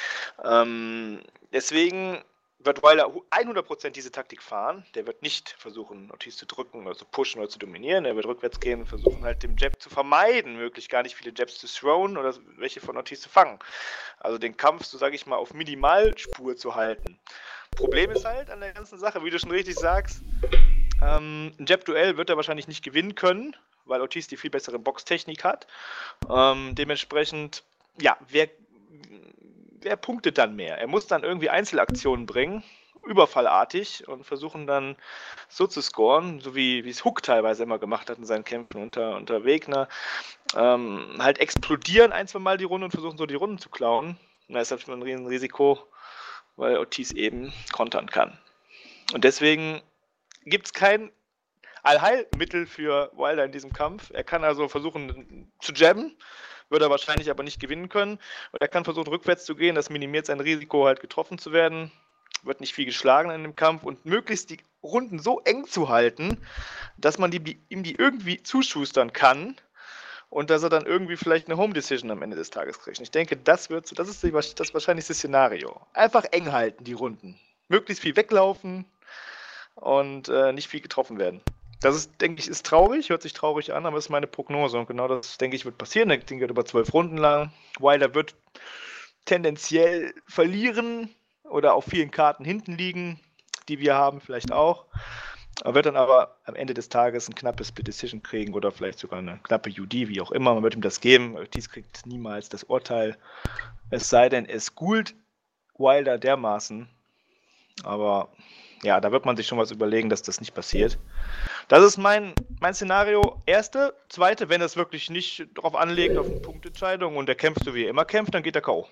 Deswegen wird Wilder 100% diese Taktik fahren. Der wird nicht versuchen, Ortiz zu drücken oder zu pushen oder zu dominieren. Er wird rückwärts gehen und versuchen halt den Jab zu vermeiden, möglichst gar nicht viele Jabs zu throwen oder welche von Ortiz zu fangen. Also den Kampf, so sage ich mal, auf Minimalspur zu halten. Problem ist halt an der ganzen Sache, wie du schon richtig sagst, ein Jab-Duell wird er wahrscheinlich nicht gewinnen können, weil Ortiz die viel bessere Boxtechnik hat. Dementsprechend, ja, wer punktet dann mehr? Er muss dann irgendwie Einzelaktionen bringen, überfallartig, und versuchen dann so zu scoren, so wie es Hook teilweise immer gemacht hat in seinen Kämpfen unter Wegner. Halt explodieren 1-2 Mal die Runde und versuchen so die Runden zu klauen. Und da ist halt schon ein Riesenrisiko, weil Ortiz eben kontern kann. Und deswegen gibt es kein Allheilmittel für Wilder in diesem Kampf. Er kann also versuchen zu jabben, wird er wahrscheinlich aber nicht gewinnen können. Und er kann versuchen, rückwärts zu gehen, das minimiert sein Risiko, halt getroffen zu werden. Wird nicht viel geschlagen in dem Kampf und möglichst die Runden so eng zu halten, dass man ihm die irgendwie zuschustern kann und dass er dann irgendwie vielleicht eine Home Decision am Ende des Tages kriegt. Und ich denke, das ist das wahrscheinlichste Szenario. Einfach eng halten, die Runden. Möglichst viel weglaufen und nicht viel getroffen werden. Das ist, denke ich, ist traurig, hört sich traurig an, aber das ist meine Prognose. Und genau das, denke ich, wird passieren. Das Ding geht über 12 Runden lang. Wilder wird tendenziell verlieren oder auf vielen Karten hinten liegen, die wir haben, vielleicht auch. Er wird dann aber am Ende des Tages ein knappes Split Decision kriegen oder vielleicht sogar eine knappe UD, wie auch immer. Man wird ihm das geben. Ortiz kriegt niemals das Urteil. Es sei denn, es schoolt Wilder dermaßen. Aber ja, da wird man sich schon was überlegen, dass das nicht passiert. Das ist mein Szenario. Erste. Zweite, wenn es wirklich nicht darauf anlegt, auf eine Punktentscheidung und er kämpft so wie er immer kämpft, dann geht er K.O.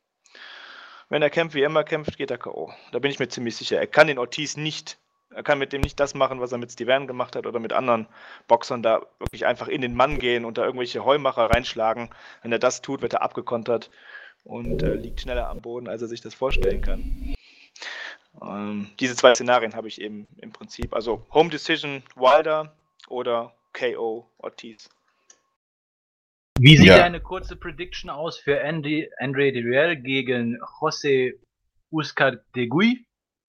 Wenn er kämpft wie er immer kämpft, geht er K.O. Da bin ich mir ziemlich sicher. Er kann mit dem nicht das machen, was er mit Stiverne gemacht hat oder mit anderen Boxern, da wirklich einfach in den Mann gehen und da irgendwelche Heumacher reinschlagen. Wenn er das tut, wird er abgekontert und liegt schneller am Boden, als er sich das vorstellen kann. Diese 2 Szenarien habe ich eben im Prinzip. Also Home Decision Wilder oder KO Ortiz. Wie sieht eine kurze Prediction aus für Andre Duriel gegen José Uzcategui?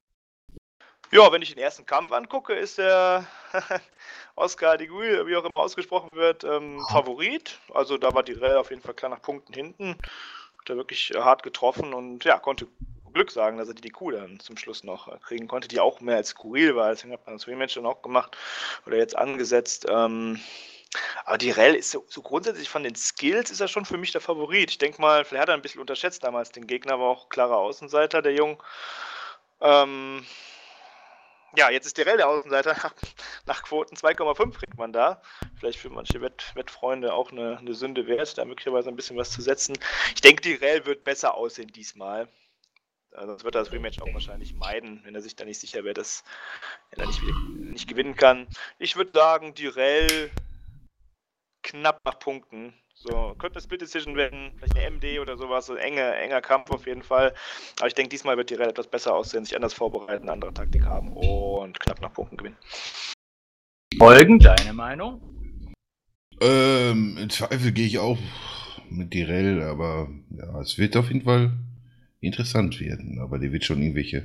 Ja, wenn ich den ersten Kampf angucke, ist der Oscar de Gouil, wie auch immer ausgesprochen wird, Favorit. Also da war Duriel auf jeden Fall klar nach Punkten hinten. Hat er wirklich hart getroffen und ja, konnte Glück sagen, dass er die Kuh dann zum Schluss noch kriegen konnte, die auch mehr als skurril war. Deswegen hat man das Rematch dann auch gemacht oder jetzt angesetzt. Aber Direll ist so grundsätzlich von den Skills ist er schon für mich der Favorit. Ich denke mal, vielleicht hat er ein bisschen unterschätzt damals den Gegner, aber auch klarer Außenseiter, der Jung. Ja, jetzt ist Direll der Außenseiter. Nach Quoten 2,5 kriegt man da. Vielleicht für manche Wettfreunde auch eine Sünde wert, da möglicherweise ein bisschen was zu setzen. Ich denke, Direll wird besser aussehen diesmal. Sonst wird er das Rematch auch wahrscheinlich meiden, wenn er sich da nicht sicher wäre, dass er da nicht gewinnen kann. Ich würde sagen, Direll knapp nach Punkten. So, könnte eine Split Decision werden, vielleicht eine MD oder sowas, so ein enger Kampf auf jeden Fall. Aber ich denke, diesmal wird Direll etwas besser aussehen, sich anders vorbereiten, eine andere Taktik haben und knapp nach Punkten gewinnen. Eugen, deine Meinung? Im Zweifel gehe ich auch mit Direll, aber ja, es wird auf jeden Fall interessant werden. Aber der wird schon irgendwelche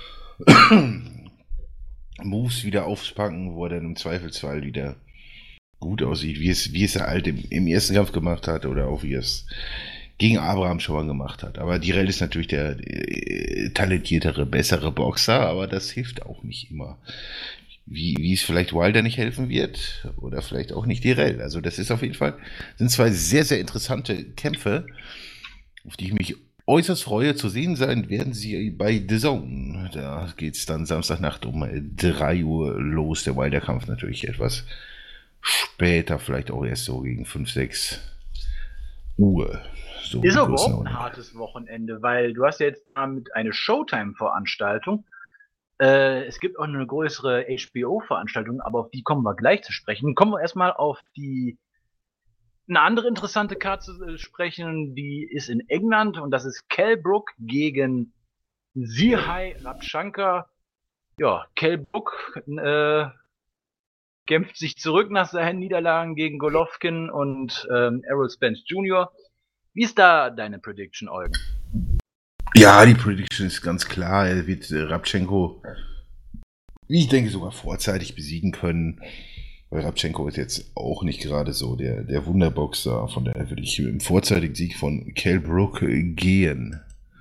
Moves wieder aufpacken, wo er dann im Zweifelsfall wieder gut aussieht, wie es er halt im ersten Kampf gemacht hat oder auch wie es gegen Abraham schon mal gemacht hat. Aber Direll ist natürlich der talentiertere, bessere Boxer, aber das hilft auch nicht immer. Wie es vielleicht Wilder nicht helfen wird oder vielleicht auch nicht Direll. Also das ist auf jeden Fall, sind zwei sehr, sehr interessante Kämpfe, auf die ich mich äußerst freue. Zu sehen sein werden sie bei The Zone. Da geht es dann Samstagnacht um 3 Uhr los. Der Wilder-Kampf natürlich etwas später, vielleicht auch erst so gegen 5, 6 Uhr. So ist aber auch ein hartes Wochenende, weil du hast ja jetzt eine Showtime-Veranstaltung. Es gibt auch eine größere HBO-Veranstaltung, aber auf die kommen wir gleich zu sprechen. Kommen wir erstmal auf eine andere interessante Karte zu sprechen, die ist in England und das ist Kell Brook gegen Zihai Rabshankar. Ja, Kell Brook kämpft sich zurück nach seinen Niederlagen gegen Golovkin und Errol Spence Jr. Wie ist da deine Prediction, Eugen? Ja, die Prediction ist ganz klar. Er wird Rabchenko, wie ich denke, sogar vorzeitig besiegen können. Weil Rabchenko ist jetzt auch nicht gerade so der Wunderboxer. Von daher würde ich im vorzeitigen Sieg von Kell Brook gehen.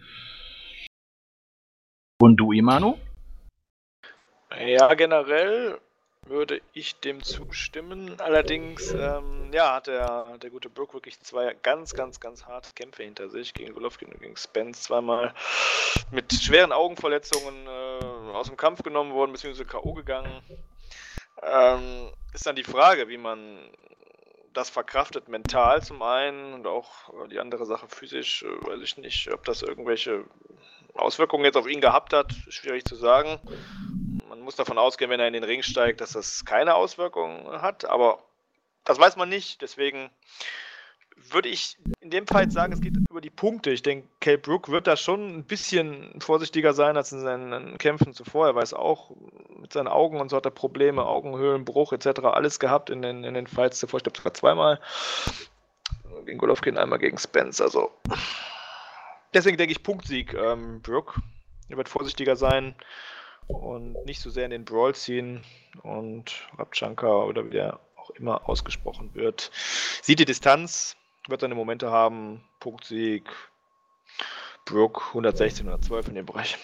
Und du, Imanu? Ja, generell würde ich dem zustimmen. Allerdings hat der gute Brook wirklich 2 ganz, ganz, ganz harte Kämpfe hinter sich. Gegen Golovkin und gegen Spence zweimal mit schweren Augenverletzungen aus dem Kampf genommen worden, beziehungsweise K.O. gegangen. Ist dann die Frage, wie man das verkraftet, mental zum einen und auch die andere Sache physisch, weiß ich nicht, ob das irgendwelche Auswirkungen jetzt auf ihn gehabt hat, schwierig zu sagen. Man muss davon ausgehen, wenn er in den Ring steigt, dass das keine Auswirkungen hat, aber das weiß man nicht, deswegen würde ich in dem Fall jetzt sagen, es geht über die Punkte. Ich denke, Kell Brook wird da schon ein bisschen vorsichtiger sein als in seinen Kämpfen zuvor. Er weiß auch, mit seinen Augen und so hat er Probleme, Augenhöhlenbruch etc. alles gehabt in den Fights zuvor. Ich glaube sogar zweimal. Gegen Golovkin, einmal gegen Spence. Also deswegen denke ich Punktsieg Brook. Er wird vorsichtiger sein und nicht so sehr in den Brawl ziehen. Und Rabshankar oder wie der auch immer ausgesprochen wird, sieht die Distanz, wird seine Momente haben, Punktsieg, Brook 116, 112 in dem Bereich.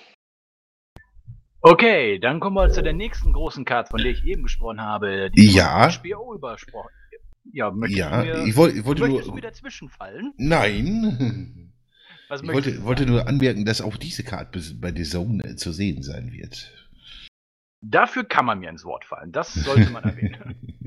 Okay, dann kommen wir zu der nächsten großen Card, von der ich eben gesprochen habe. Die Ja. HBO übersprochen. Ja, Ich wollte möchtest nur. du wieder zwischenfallen? Nein. Was Ich möchtest du wollte sagen? nur anmerken, dass auch diese Karte bei The Zone zu sehen sein wird. Dafür kann man mir ins Wort fallen. Das sollte man erwähnen.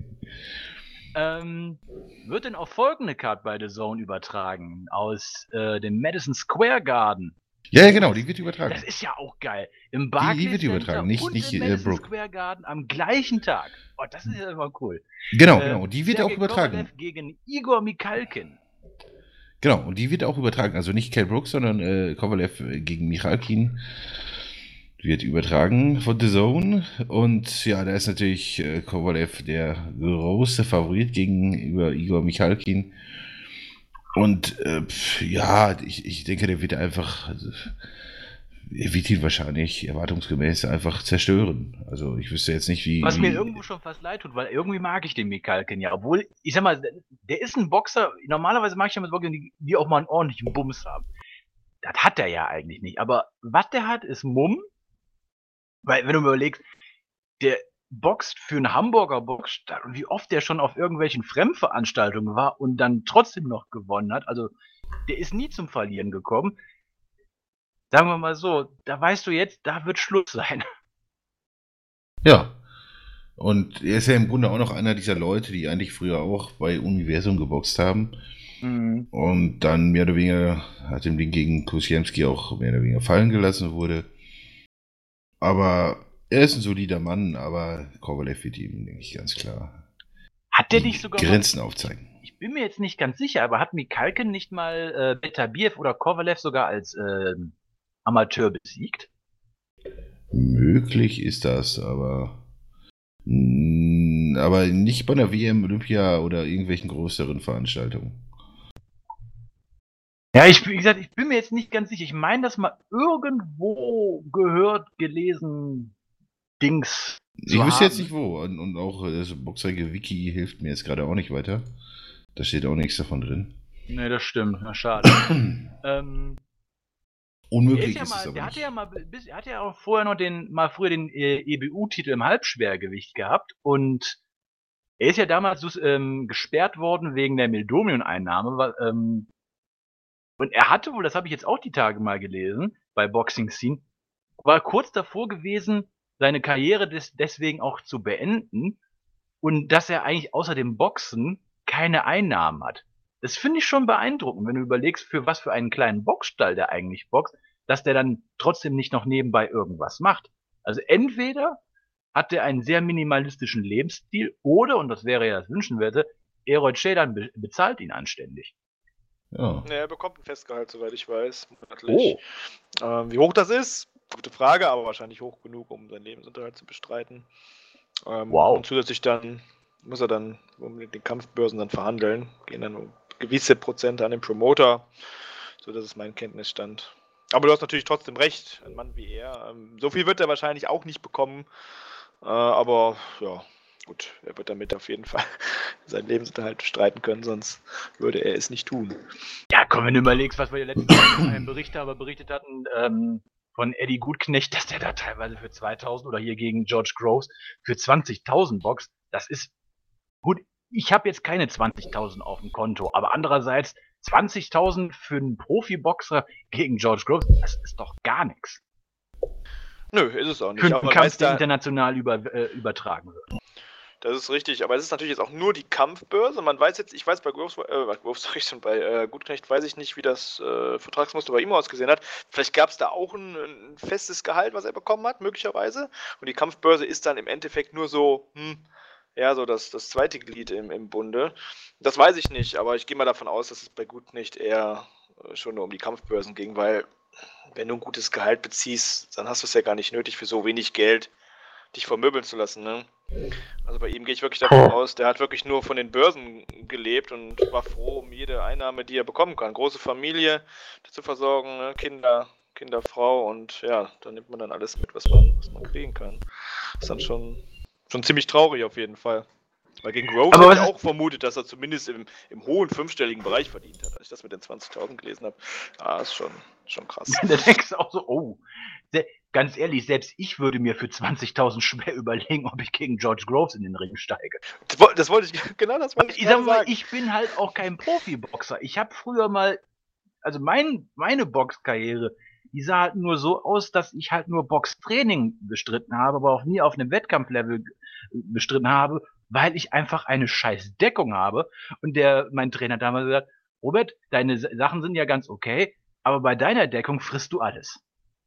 Wird denn auch folgende Card bei The Zone übertragen aus dem Madison Square Garden? Ja, genau, die wird übertragen. Das ist ja auch geil. Im Die Barclays wird übertragen, Center nicht und im Madison Brook. Square Garden am gleichen Tag. Oh, das ist ja immer cool. Genau, die wird auch Sergej übertragen. Kovalev gegen Igor Mikhalkin. Genau, und die wird auch übertragen. Also nicht Kell Brook, sondern Kovalev gegen Michalkin wird übertragen von The Zone. Und ja, da ist natürlich Kovalev der große Favorit gegenüber Igor Michalkin. Und ich denke, der wird einfach, er wird ihn wahrscheinlich erwartungsgemäß einfach zerstören. Also ich wüsste jetzt nicht, wie... Was mir irgendwo schon fast leid tut, weil irgendwie mag ich den Mikhalkin ja. Obwohl, ich sag mal, der ist ein Boxer, normalerweise mag ich ja mit Boxern, die auch mal einen ordentlichen Bums haben. das hat er ja eigentlich nicht. Aber was der hat, ist Mumm. Weil, wenn du überlegst, der boxt für einen Hamburger Boxstall und wie oft der schon auf irgendwelchen Fremdveranstaltungen war und dann trotzdem noch gewonnen hat. Also, der ist nie zum Verlieren gekommen. Sagen wir mal so, da weißt du jetzt, da wird Schluss sein. Ja. Und er ist ja im Grunde auch noch einer dieser Leute, die eigentlich früher auch bei Universum geboxt haben. Mhm. Und dann mehr oder weniger hat dem Ding gegen Kusiemski auch mehr oder weniger fallen gelassen wurde. Aber er ist ein solider Mann, aber Kovalev wird ihm, denke ich, ganz klar Hat der die nicht sogar Grenzen aufzeigen. Ich bin mir jetzt nicht ganz sicher, aber hat Mikalkin nicht mal Betabiev oder Kovalev sogar als Amateur besiegt? Möglich ist das, aber nicht bei einer WM, Olympia oder irgendwelchen größeren Veranstaltungen. Ja, wie gesagt, ich bin mir jetzt nicht ganz sicher. Ich meine, das mal irgendwo gehört, gelesen, Dings. Ich wüsste jetzt nicht wo. Und auch das Boxerige Wiki hilft mir jetzt gerade auch nicht weiter. Da steht auch nichts davon drin. Nee, das stimmt. Na, schade. Unmöglich ist ist es aber der nicht. er hatte ja auch vorher noch früher den EBU-Titel im Halbschwergewicht gehabt und er ist ja damals gesperrt worden wegen der Mildomion-Einnahme. Und er hatte wohl, das habe ich jetzt auch die Tage mal gelesen, bei Boxing Scene, war kurz davor gewesen, seine Karriere deswegen auch zu beenden und dass er eigentlich außer dem Boxen keine Einnahmen hat. Das finde ich schon beeindruckend, wenn du überlegst, für was für einen kleinen Boxstall der eigentlich boxt, dass der dann trotzdem nicht noch nebenbei irgendwas macht. Also entweder hat er einen sehr minimalistischen Lebensstil oder, und das wäre ja das Wünschenswerte, Erold Schädern bezahlt ihn anständig. Ja. Ja, er bekommt ein Festgehalt, soweit ich weiß, monatlich. Wie hoch das ist, gute Frage, aber wahrscheinlich hoch genug, um seinen Lebensunterhalt zu bestreiten. Wow. Und zusätzlich dann muss er dann mit den Kampfbörsen dann verhandeln, gehen dann gewisse Prozente an den Promoter, so dass es mein Kenntnisstand. Aber du hast natürlich trotzdem recht, ein Mann wie er. So viel wird er wahrscheinlich auch nicht bekommen, aber ja, gut, er wird damit auf jeden Fall seinen Lebensunterhalt bestreiten können, sonst würde er es nicht tun. Ja, komm, wenn du überlegst, was wir letztens in einem Bericht berichtet hatten, von Eddie Gutknecht, dass der da teilweise für 2.000 oder hier gegen George Groves für 20.000 boxt, das ist gut. Ich habe jetzt keine 20.000 auf dem Konto, aber andererseits 20.000 für einen Profiboxer gegen George Groves, das ist doch gar nichts. Nö, ist es auch nicht. Für einen Aber Kampf, weißt der du, international übertragen wird. das ist richtig, aber es ist natürlich jetzt auch nur die Kampfbörse. Man weiß jetzt, ich weiß bei bei Gutknecht weiß ich nicht, wie das Vertragsmuster bei ihm ausgesehen hat. Vielleicht gab es da auch ein festes Gehalt, was er bekommen hat, möglicherweise. Und die Kampfbörse ist dann im Endeffekt nur so, ja, so das zweite Glied im Bunde. Das weiß ich nicht, aber ich gehe mal davon aus, dass es bei Gutknecht eher schon nur um die Kampfbörsen ging, weil wenn du ein gutes Gehalt beziehst, dann hast du es ja gar nicht nötig, für so wenig Geld dich vermöbeln zu lassen, ne? Also bei ihm gehe ich wirklich davon aus, der hat wirklich nur von den Börsen gelebt und war froh um jede Einnahme, die er bekommen kann. Große Familie zu versorgen, ne? Kinder, Frau und ja, da nimmt man dann alles mit, was man kriegen kann. Das ist dann schon ziemlich traurig auf jeden Fall. Weil gegen Groves hätte ich auch vermutet, dass er zumindest im hohen fünfstelligen Bereich verdient hat. Als ich das mit den 20.000 gelesen habe, ist schon krass. Da denkst du auch so, oh, ganz ehrlich, selbst ich würde mir für 20.000 schwer überlegen, ob ich gegen George Groves in den Ring steige. Das wollte ich sagen. Ich bin halt auch kein Profiboxer. Ich habe früher mal, also meine Boxkarriere, die sah halt nur so aus, dass ich halt nur Boxtraining bestritten habe, aber auch nie auf einem Wettkampflevel bestritten habe, weil ich einfach eine scheiß Deckung habe. Und mein Trainer damals gesagt, Robert, deine Sachen sind ja ganz okay, aber bei deiner Deckung frisst du alles.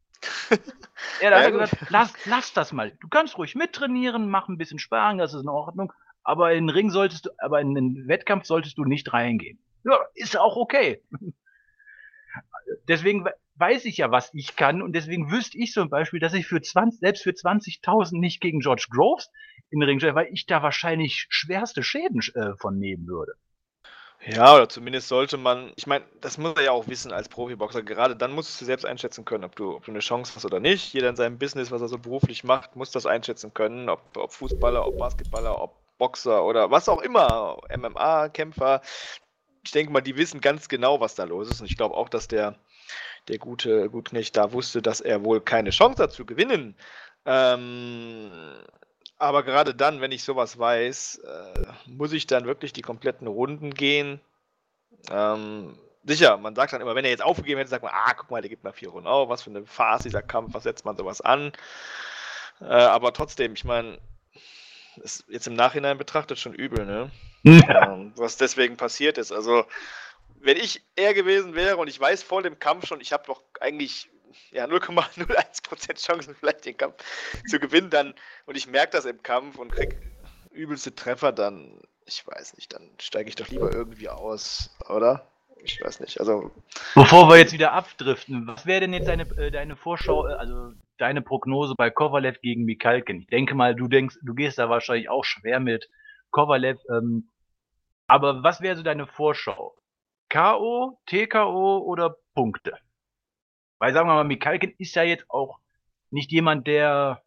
Er hat gesagt, lass das mal. Du kannst ruhig mittrainieren, mach ein bisschen Sparring, das ist in Ordnung, aber in den Wettkampf solltest du nicht reingehen. Ja, ist auch okay. Deswegen weiß ich ja, was ich kann und deswegen wüsste ich zum Beispiel, dass ich selbst für 20.000 nicht gegen George Groves in den Ring stelle, weil ich da wahrscheinlich schwerste Schäden von nehmen würde. Ja, oder zumindest sollte man, ich meine, das muss er ja auch wissen als Profiboxer, gerade dann musst du selbst einschätzen können, ob du eine Chance hast oder nicht. Jeder in seinem Business, was er so beruflich macht, muss das einschätzen können, ob Fußballer, ob Basketballer, ob Boxer oder was auch immer, MMA-Kämpfer. Ich denke mal, die wissen ganz genau, was da los ist und ich glaube auch, dass der der gute Gutknecht da wusste, dass er wohl keine Chance hat zu gewinnen. Aber gerade dann, wenn ich sowas weiß, muss ich dann wirklich die kompletten Runden gehen. Sicher, man sagt dann immer, wenn er jetzt aufgegeben hätte, sagt man, guck mal, der gibt mal 4 Runden auf, was für eine Farce dieser Kampf, was setzt man sowas an? Aber trotzdem, ich meine, ist jetzt im Nachhinein betrachtet schon übel, ne? Was deswegen passiert ist. Also, wenn ich er gewesen wäre und ich weiß vor dem Kampf schon, ich habe doch eigentlich 0,01% Chancen, vielleicht den Kampf zu gewinnen, dann, und ich merke das im Kampf und krieg übelste Treffer, dann, ich weiß nicht, dann steige ich doch lieber irgendwie aus, oder? Ich weiß nicht, also... Bevor wir jetzt wieder abdriften, was wäre denn jetzt deine Vorschau, also deine Prognose bei Kovalev gegen Mikhalkin? Ich denke mal, du gehst da wahrscheinlich auch schwer mit Kovalev, aber was wäre so deine Vorschau? K.O., TKO oder Punkte? Weil, sagen wir mal, Mikhalkin ist ja jetzt auch nicht jemand, der,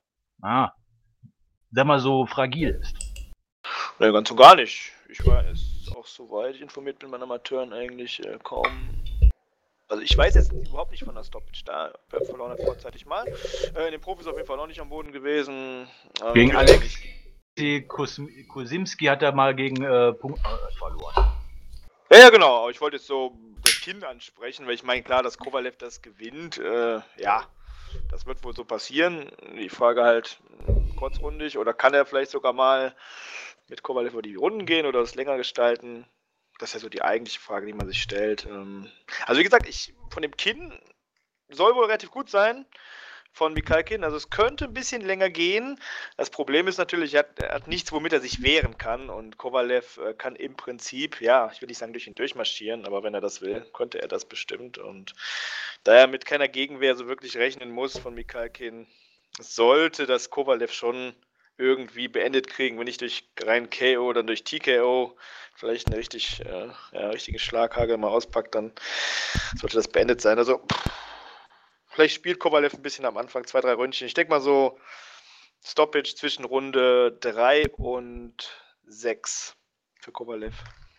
sag mal, so fragil ist. Ne, ganz und gar nicht. Ich weiß auch, soweit ich informiert bin, bei Amateuren eigentlich kaum. Also ich weiß jetzt überhaupt nicht von der Stoppage. Da verloren er vorzeitig mal. In den Profis auf jeden Fall noch nicht am Boden gewesen. Gegen Alexei Kosimski hat er mal gegen Punkt verloren. Ja, genau. Aber ich wollte jetzt so das Kind ansprechen, weil ich meine, klar, dass Kovalev das gewinnt. Ja, das wird wohl so passieren. Die Frage halt, kurzrundig, oder kann er vielleicht sogar mal mit Kovalev über die Runden gehen oder das länger gestalten? Das ist ja so die eigentliche Frage, die man sich stellt. Also wie gesagt, von dem Kinn soll wohl relativ gut sein, von Mikhalkin. Also es könnte ein bisschen länger gehen. Das Problem ist natürlich, er hat nichts, womit er sich wehren kann. Und Kovalev kann im Prinzip, ja, ich will nicht sagen durch ihn durchmarschieren, aber wenn er das will, könnte er das bestimmt. Und da er mit keiner Gegenwehr so wirklich rechnen muss von Mikhalkin, sollte das Kovalev schon irgendwie beendet kriegen, wenn nicht durch rein KO, dann durch TKO, vielleicht einen richtigen Schlaghagel mal auspackt, dann sollte das beendet sein. Also vielleicht spielt Kovalev ein bisschen am Anfang, 2, 3 Ründchen. Ich denke mal so Stoppage zwischen Runde 3 und 6 für Kovalev.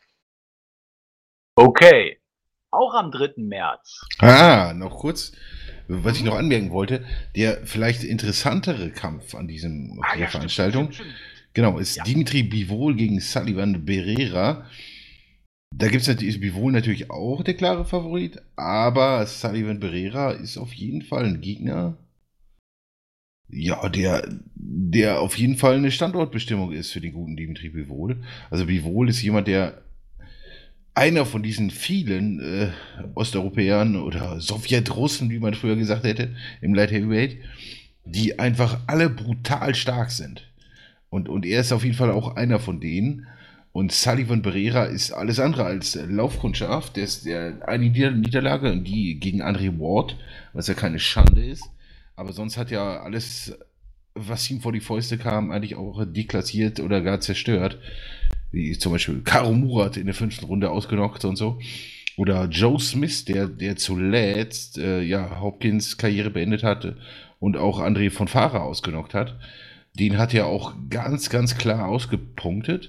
Okay. Auch am 3. März. Noch kurz, was ich noch anmerken wollte, der vielleicht interessantere Kampf an dieser Veranstaltung, stimmt. Genau, ist Dimitri Bivol gegen Sullivan Barrera. Da gibt es Bivol natürlich auch der klare Favorit, aber Sullivan Barrera ist auf jeden Fall ein Gegner, ja, der auf jeden Fall eine Standortbestimmung ist für den guten Dimitri Bivol. Also Bivol ist jemand, der einer von diesen vielen Osteuropäern oder Sowjetrussen, wie man früher gesagt hätte, im Light Heavyweight, die einfach alle brutal stark sind. Und er ist auf jeden Fall auch einer von denen. Und Sullivan Barrera ist alles andere als Laufkundschaft. Der ist eine Niederlage, die gegen Andre Ward, was ja keine Schande ist. Aber sonst hat ja alles, was ihm vor die Fäuste kam, eigentlich auch deklassiert oder gar zerstört. Wie zum Beispiel Karo Murat in der 5. Runde ausgenockt und so. Oder Joe Smith, der zuletzt Hopkins Karriere beendet hatte und auch André von Farah ausgenockt hat. Den hat er auch ganz, ganz klar ausgepunktet.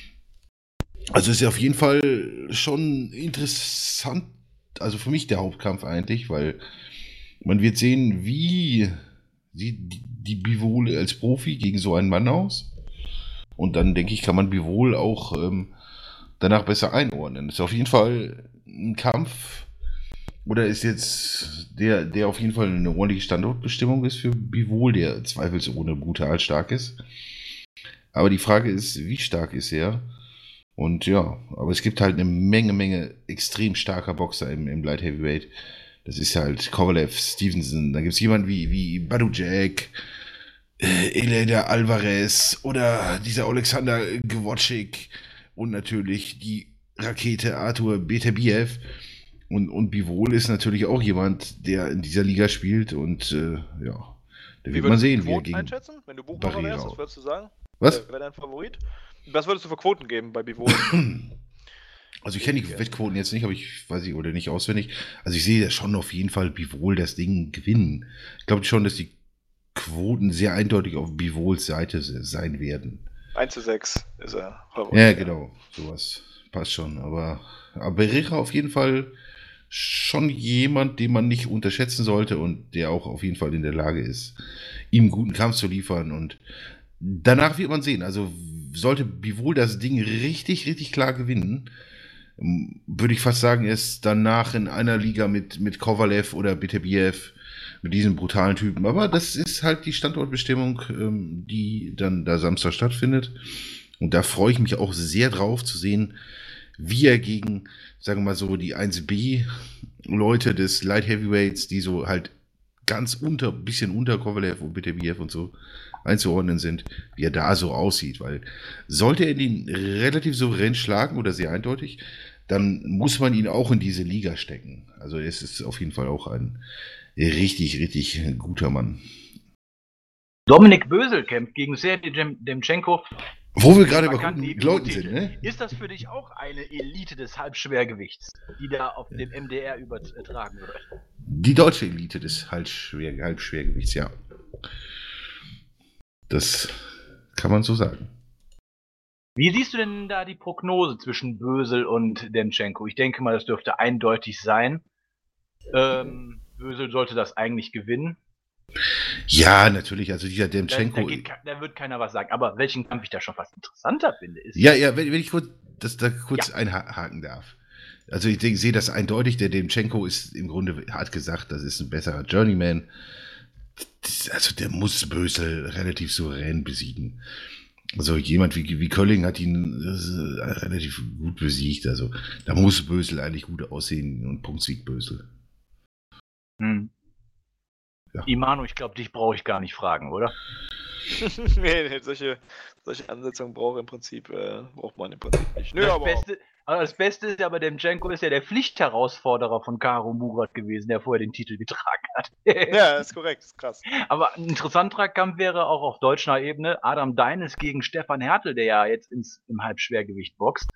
Also ist ja auf jeden Fall schon interessant, also für mich der Hauptkampf eigentlich, weil man wird sehen, wie sieht die Bivol als Profi gegen so einen Mann aus. Und dann, denke ich, kann man Bivol auch danach besser einordnen. Das ist auf jeden Fall ein Kampf, oder ist jetzt der auf jeden Fall eine ordentliche Standortbestimmung ist für Bivol, der zweifelsohne brutal stark ist. Aber die Frage ist, wie stark ist er? Und ja, aber es gibt halt eine Menge extrem starker Boxer im Light Heavyweight. Das ist halt Kovalev, Stevenson, da gibt es jemanden wie Badu Jack, Elena Alvarez oder dieser Alexander Gwotschik und natürlich die Rakete Artur Beterbiev. Und Bivol ist natürlich auch jemand, der in dieser Liga spielt und da wird man sehen, wie er gegen einschätzen? Wenn du Buchmacher wärst, was würdest du sagen? Was? Wer wäre dein Favorit? Was würdest du für Quoten geben bei Bivol? Also ich kenne die Wettquoten jetzt nicht, aber ich weiß nicht, oder nicht auswendig. Also ich sehe ja schon auf jeden Fall Bivol das Ding gewinnen. Ich glaube schon, dass die Quoten sehr eindeutig auf Bivols Seite sein werden. 1:6 ist er. Ja, genau. Sowas passt schon. Aber Barrera auf jeden Fall schon jemand, den man nicht unterschätzen sollte und der auch auf jeden Fall in der Lage ist, ihm einen guten Kampf zu liefern. Und danach wird man sehen. Also sollte Bivol das Ding richtig, richtig klar gewinnen, würde ich fast sagen, er ist danach in einer Liga mit Kovalev oder Beterbiev, mit diesen brutalen Typen. Aber das ist halt die Standortbestimmung, die dann da Samstag stattfindet. Und da freue ich mich auch sehr drauf zu sehen, wie er gegen, sagen wir mal so, die 1B-Leute des Light Heavyweights, die so halt bisschen unter Kovalev und Beterbiev und so einzuordnen sind, wie er da so aussieht. Weil sollte er den relativ souverän schlagen oder sehr eindeutig, dann muss man ihn auch in diese Liga stecken. Also es ist auf jeden Fall auch ein richtig, richtig guter Mann. Dominik Bösel kämpft gegen Sergej Demtschenko. Wo wir gerade bei guten Leuten sind, ne? Ist das für dich auch eine Elite des Halbschwergewichts, die da auf dem MDR übertragen wird? Die deutsche Elite des Halbschwergewichts, ja. Das kann man so sagen. Wie siehst du denn da die Prognose zwischen Bösel und Demtschenko? Ich denke mal, das dürfte eindeutig sein. Bösel sollte das eigentlich gewinnen. Ja, natürlich. Also dieser Demtschenko. Da wird keiner was sagen. Aber welchen Kampf ich da schon fast interessanter finde, ist. Ja, wenn ich kurz einhaken darf. Also ich sehe das eindeutig. Der Demtschenko ist im Grunde, hart gesagt, das ist ein besserer Journeyman. Also der muss Bösel relativ souverän besiegen. Also jemand wie Kölling hat ihn relativ gut besiegt. Also da muss Bösel eigentlich gut aussehen und Punktsieg Bösel. Ja. Imano, ich glaube, dich brauche ich gar nicht fragen, oder? Nee, solche Ansetzungen braucht man im Prinzip nicht. Nö, das Beste ist ja bei Demtschenko ist ja der Pflichtherausforderer von Karo Murat gewesen, der vorher den Titel getragen hat. Ja, ist korrekt, ist krass. Aber ein interessanter Kampf wäre auch auf deutscher Ebene Adam Deines gegen Stefan Hertel, der ja jetzt im Halbschwergewicht boxt.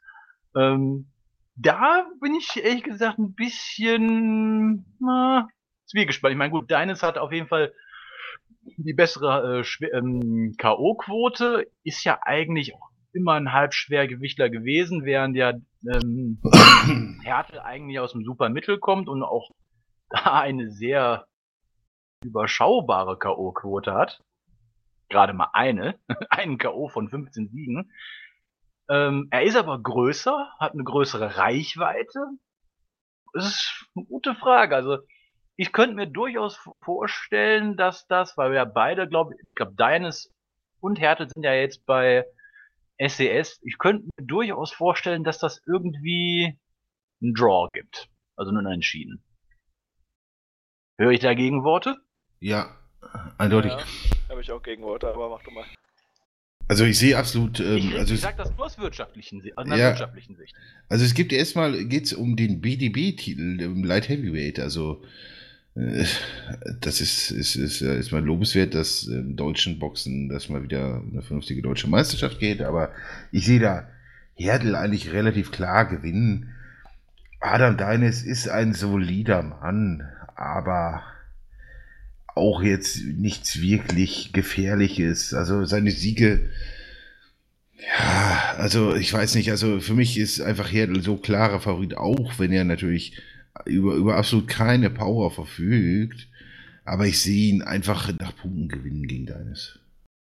Da bin ich ehrlich gesagt ein bisschen zwiegespalten. Ich meine, gut, Deines hat auf jeden Fall die bessere K.O.-Quote, ist ja eigentlich auch immer ein Halbschwergewichtler gewesen, während ja Hertel eigentlich aus dem Supermittel kommt und auch da eine sehr überschaubare K.O.-Quote hat. Gerade mal einen K.O. von 15 Siegen. Er ist aber größer, hat eine größere Reichweite. Das ist eine gute Frage. Also ich könnte mir durchaus vorstellen, dass weil wir ja beide, ich glaube, Deines und Hertel sind ja jetzt bei SES. Ich könnte mir durchaus vorstellen, dass das irgendwie einen Draw gibt. Also nur entschieden. Höre ich da Gegenworte? Ja, eindeutig. Ja, habe ich auch Gegenworte, aber mach du mal. Also ich sehe absolut. Ich sage das nur aus einer wirtschaftlichen Sicht. Also es gibt geht's um den BDB-Titel im Light Heavyweight. Also das ist mal lobenswert, dass im deutschen Boxen das mal wieder eine vernünftige deutsche Meisterschaft geht. Aber ich sehe da Hertel eigentlich relativ klar gewinnen. Adam Deines ist ein solider Mann, aber auch jetzt nichts wirklich Gefährliches. Also seine Siege, ja, also ich weiß nicht, also für mich ist einfach Hertel so klarer Favorit, auch wenn er natürlich über absolut keine Power verfügt. Aber ich sehe ihn einfach nach Punkten gewinnen gegen Deines.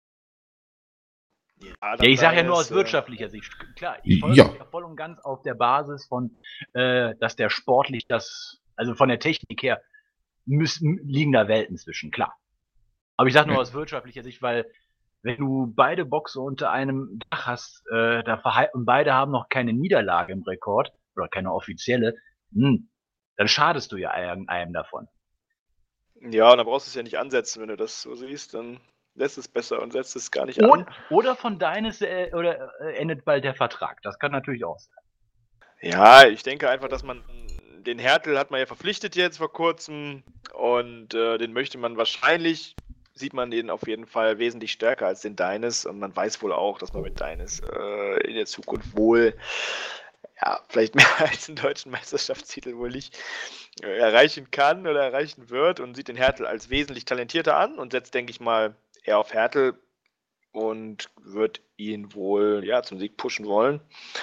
Ja, ich sage ja nur aus wirtschaftlicher Sicht. Klar, ich folge ja voll und ganz auf der Basis von, dass der sportlich also von der Technik her, liegen da Welten zwischen, klar. Aber ich sage nur aus wirtschaftlicher Sicht, weil wenn du beide Boxer unter einem Dach hast, und beide haben noch keine Niederlage im Rekord, oder keine offizielle, dann schadest du ja einem davon. Ja, und dann brauchst du es ja nicht ansetzen, wenn du das so siehst, dann lässt es besser und setzt es gar nicht an. Oder von Deines endet bald der Vertrag, das kann natürlich auch sein. Ja, ich denke einfach, dass man den Hertel hat man ja verpflichtet jetzt vor kurzem und den möchte man wahrscheinlich, sieht man den auf jeden Fall wesentlich stärker als den Deines und man weiß wohl auch, dass man mit Deines in der Zukunft wohl, ja, vielleicht mehr als einen deutschen Meisterschaftstitel wohl nicht erreichen kann oder erreichen wird und sieht den Hertel als wesentlich talentierter an und setzt, denke ich mal, eher auf Hertel und wird ihn wohl, ja, zum Sieg pushen wollen.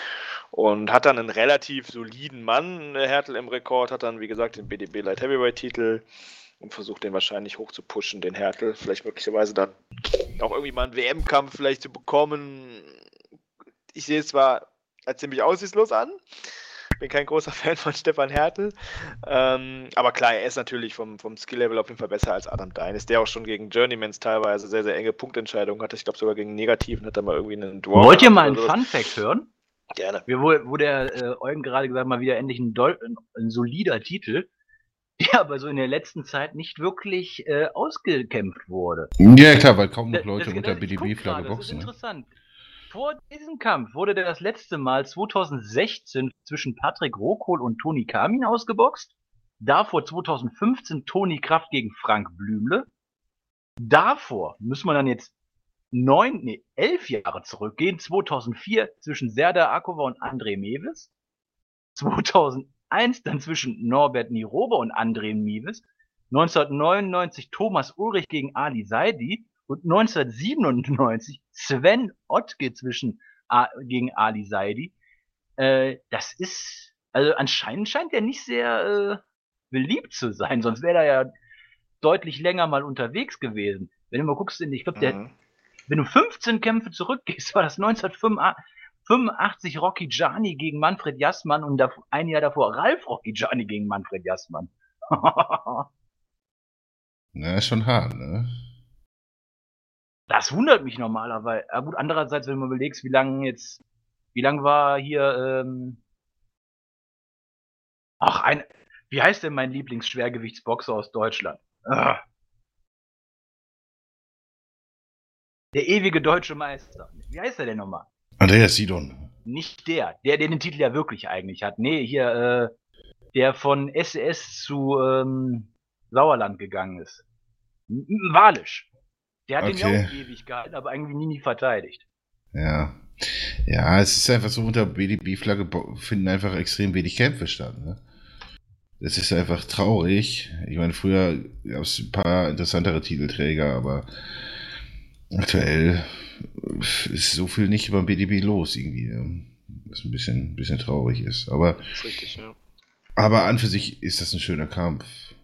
und hat dann einen relativ soliden Mann, Hertel im Rekord, hat dann, wie gesagt, den BDB Light Heavyweight Titel und versucht den wahrscheinlich hoch zu pushen, den Hertel, vielleicht möglicherweise dann auch irgendwie mal einen WM-Kampf vielleicht zu bekommen. Ich sehe es zwar als ziemlich aussichtslos an, bin kein großer Fan von Stefan Hertel, aber klar, er ist natürlich vom Skill-Level auf jeden Fall besser als Adam Deines, der auch schon gegen Journeymans teilweise sehr, sehr enge Punktentscheidungen hatte. Ich glaube sogar gegen Negativen hat er mal irgendwie einen Draw. Wollt ihr mal einen Fun-Fact hören? Gerne. Wo der Eugen gerade gesagt hat, mal wieder endlich ein solider Titel, der aber so in der letzten Zeit nicht wirklich ausgekämpft wurde. Ja, klar, weil kaum noch Leute unter BDB-Flagge boxen. Das ist interessant. Vor diesem Kampf wurde der das letzte Mal 2016 zwischen Patrick Rokohl und Toni Kamin ausgeboxt. Davor 2015 Toni Kraft gegen Frank Blümle. Davor müssen wir dann jetzt 11 Jahre zurückgehen. 2004 zwischen Serdar Akova und André Mewis. 2001 dann zwischen Norbert Nirobe und André Mewis. 1999 Thomas Ulrich gegen Ali Saidi. Und 1997 Sven Ottke gegen Ali Saidi. Das ist, also anscheinend scheint er nicht sehr beliebt zu sein, sonst wäre er ja deutlich länger mal unterwegs gewesen. Wenn du mal guckst, ich glaube, wenn du 15 Kämpfe zurückgehst, war das 1985 Rocky Gianni gegen Manfred Jassmann und ein Jahr davor Ralf Rocky Gianni gegen Manfred Jassmann. Na, ist schon hart, ne? Das wundert mich normalerweise. Ja, gut, andererseits, wenn du mal überlegst, wie lang war hier, wie heißt denn mein Lieblingsschwergewichtsboxer aus Deutschland? Der ewige deutsche Meister. Wie heißt er denn nochmal? Andreas Sidon. Nicht der den Titel ja wirklich eigentlich hat. Nee, hier, der von SES zu Sauerland gegangen ist. Walisch. Der hat den ja auch ewig gehalten, aber irgendwie nie verteidigt. Ja. Ja, es ist einfach so, unter BDB-Flagge finden einfach extrem wenig Kämpfe statt. Ne? Das ist einfach traurig. Ich meine, früher gab es ein paar interessantere Titelträger, aber aktuell ist so viel nicht über BDB los irgendwie. Was ein bisschen traurig ist. Aber, das ist richtig, ja. Aber an für sich ist das ein schöner Kampf.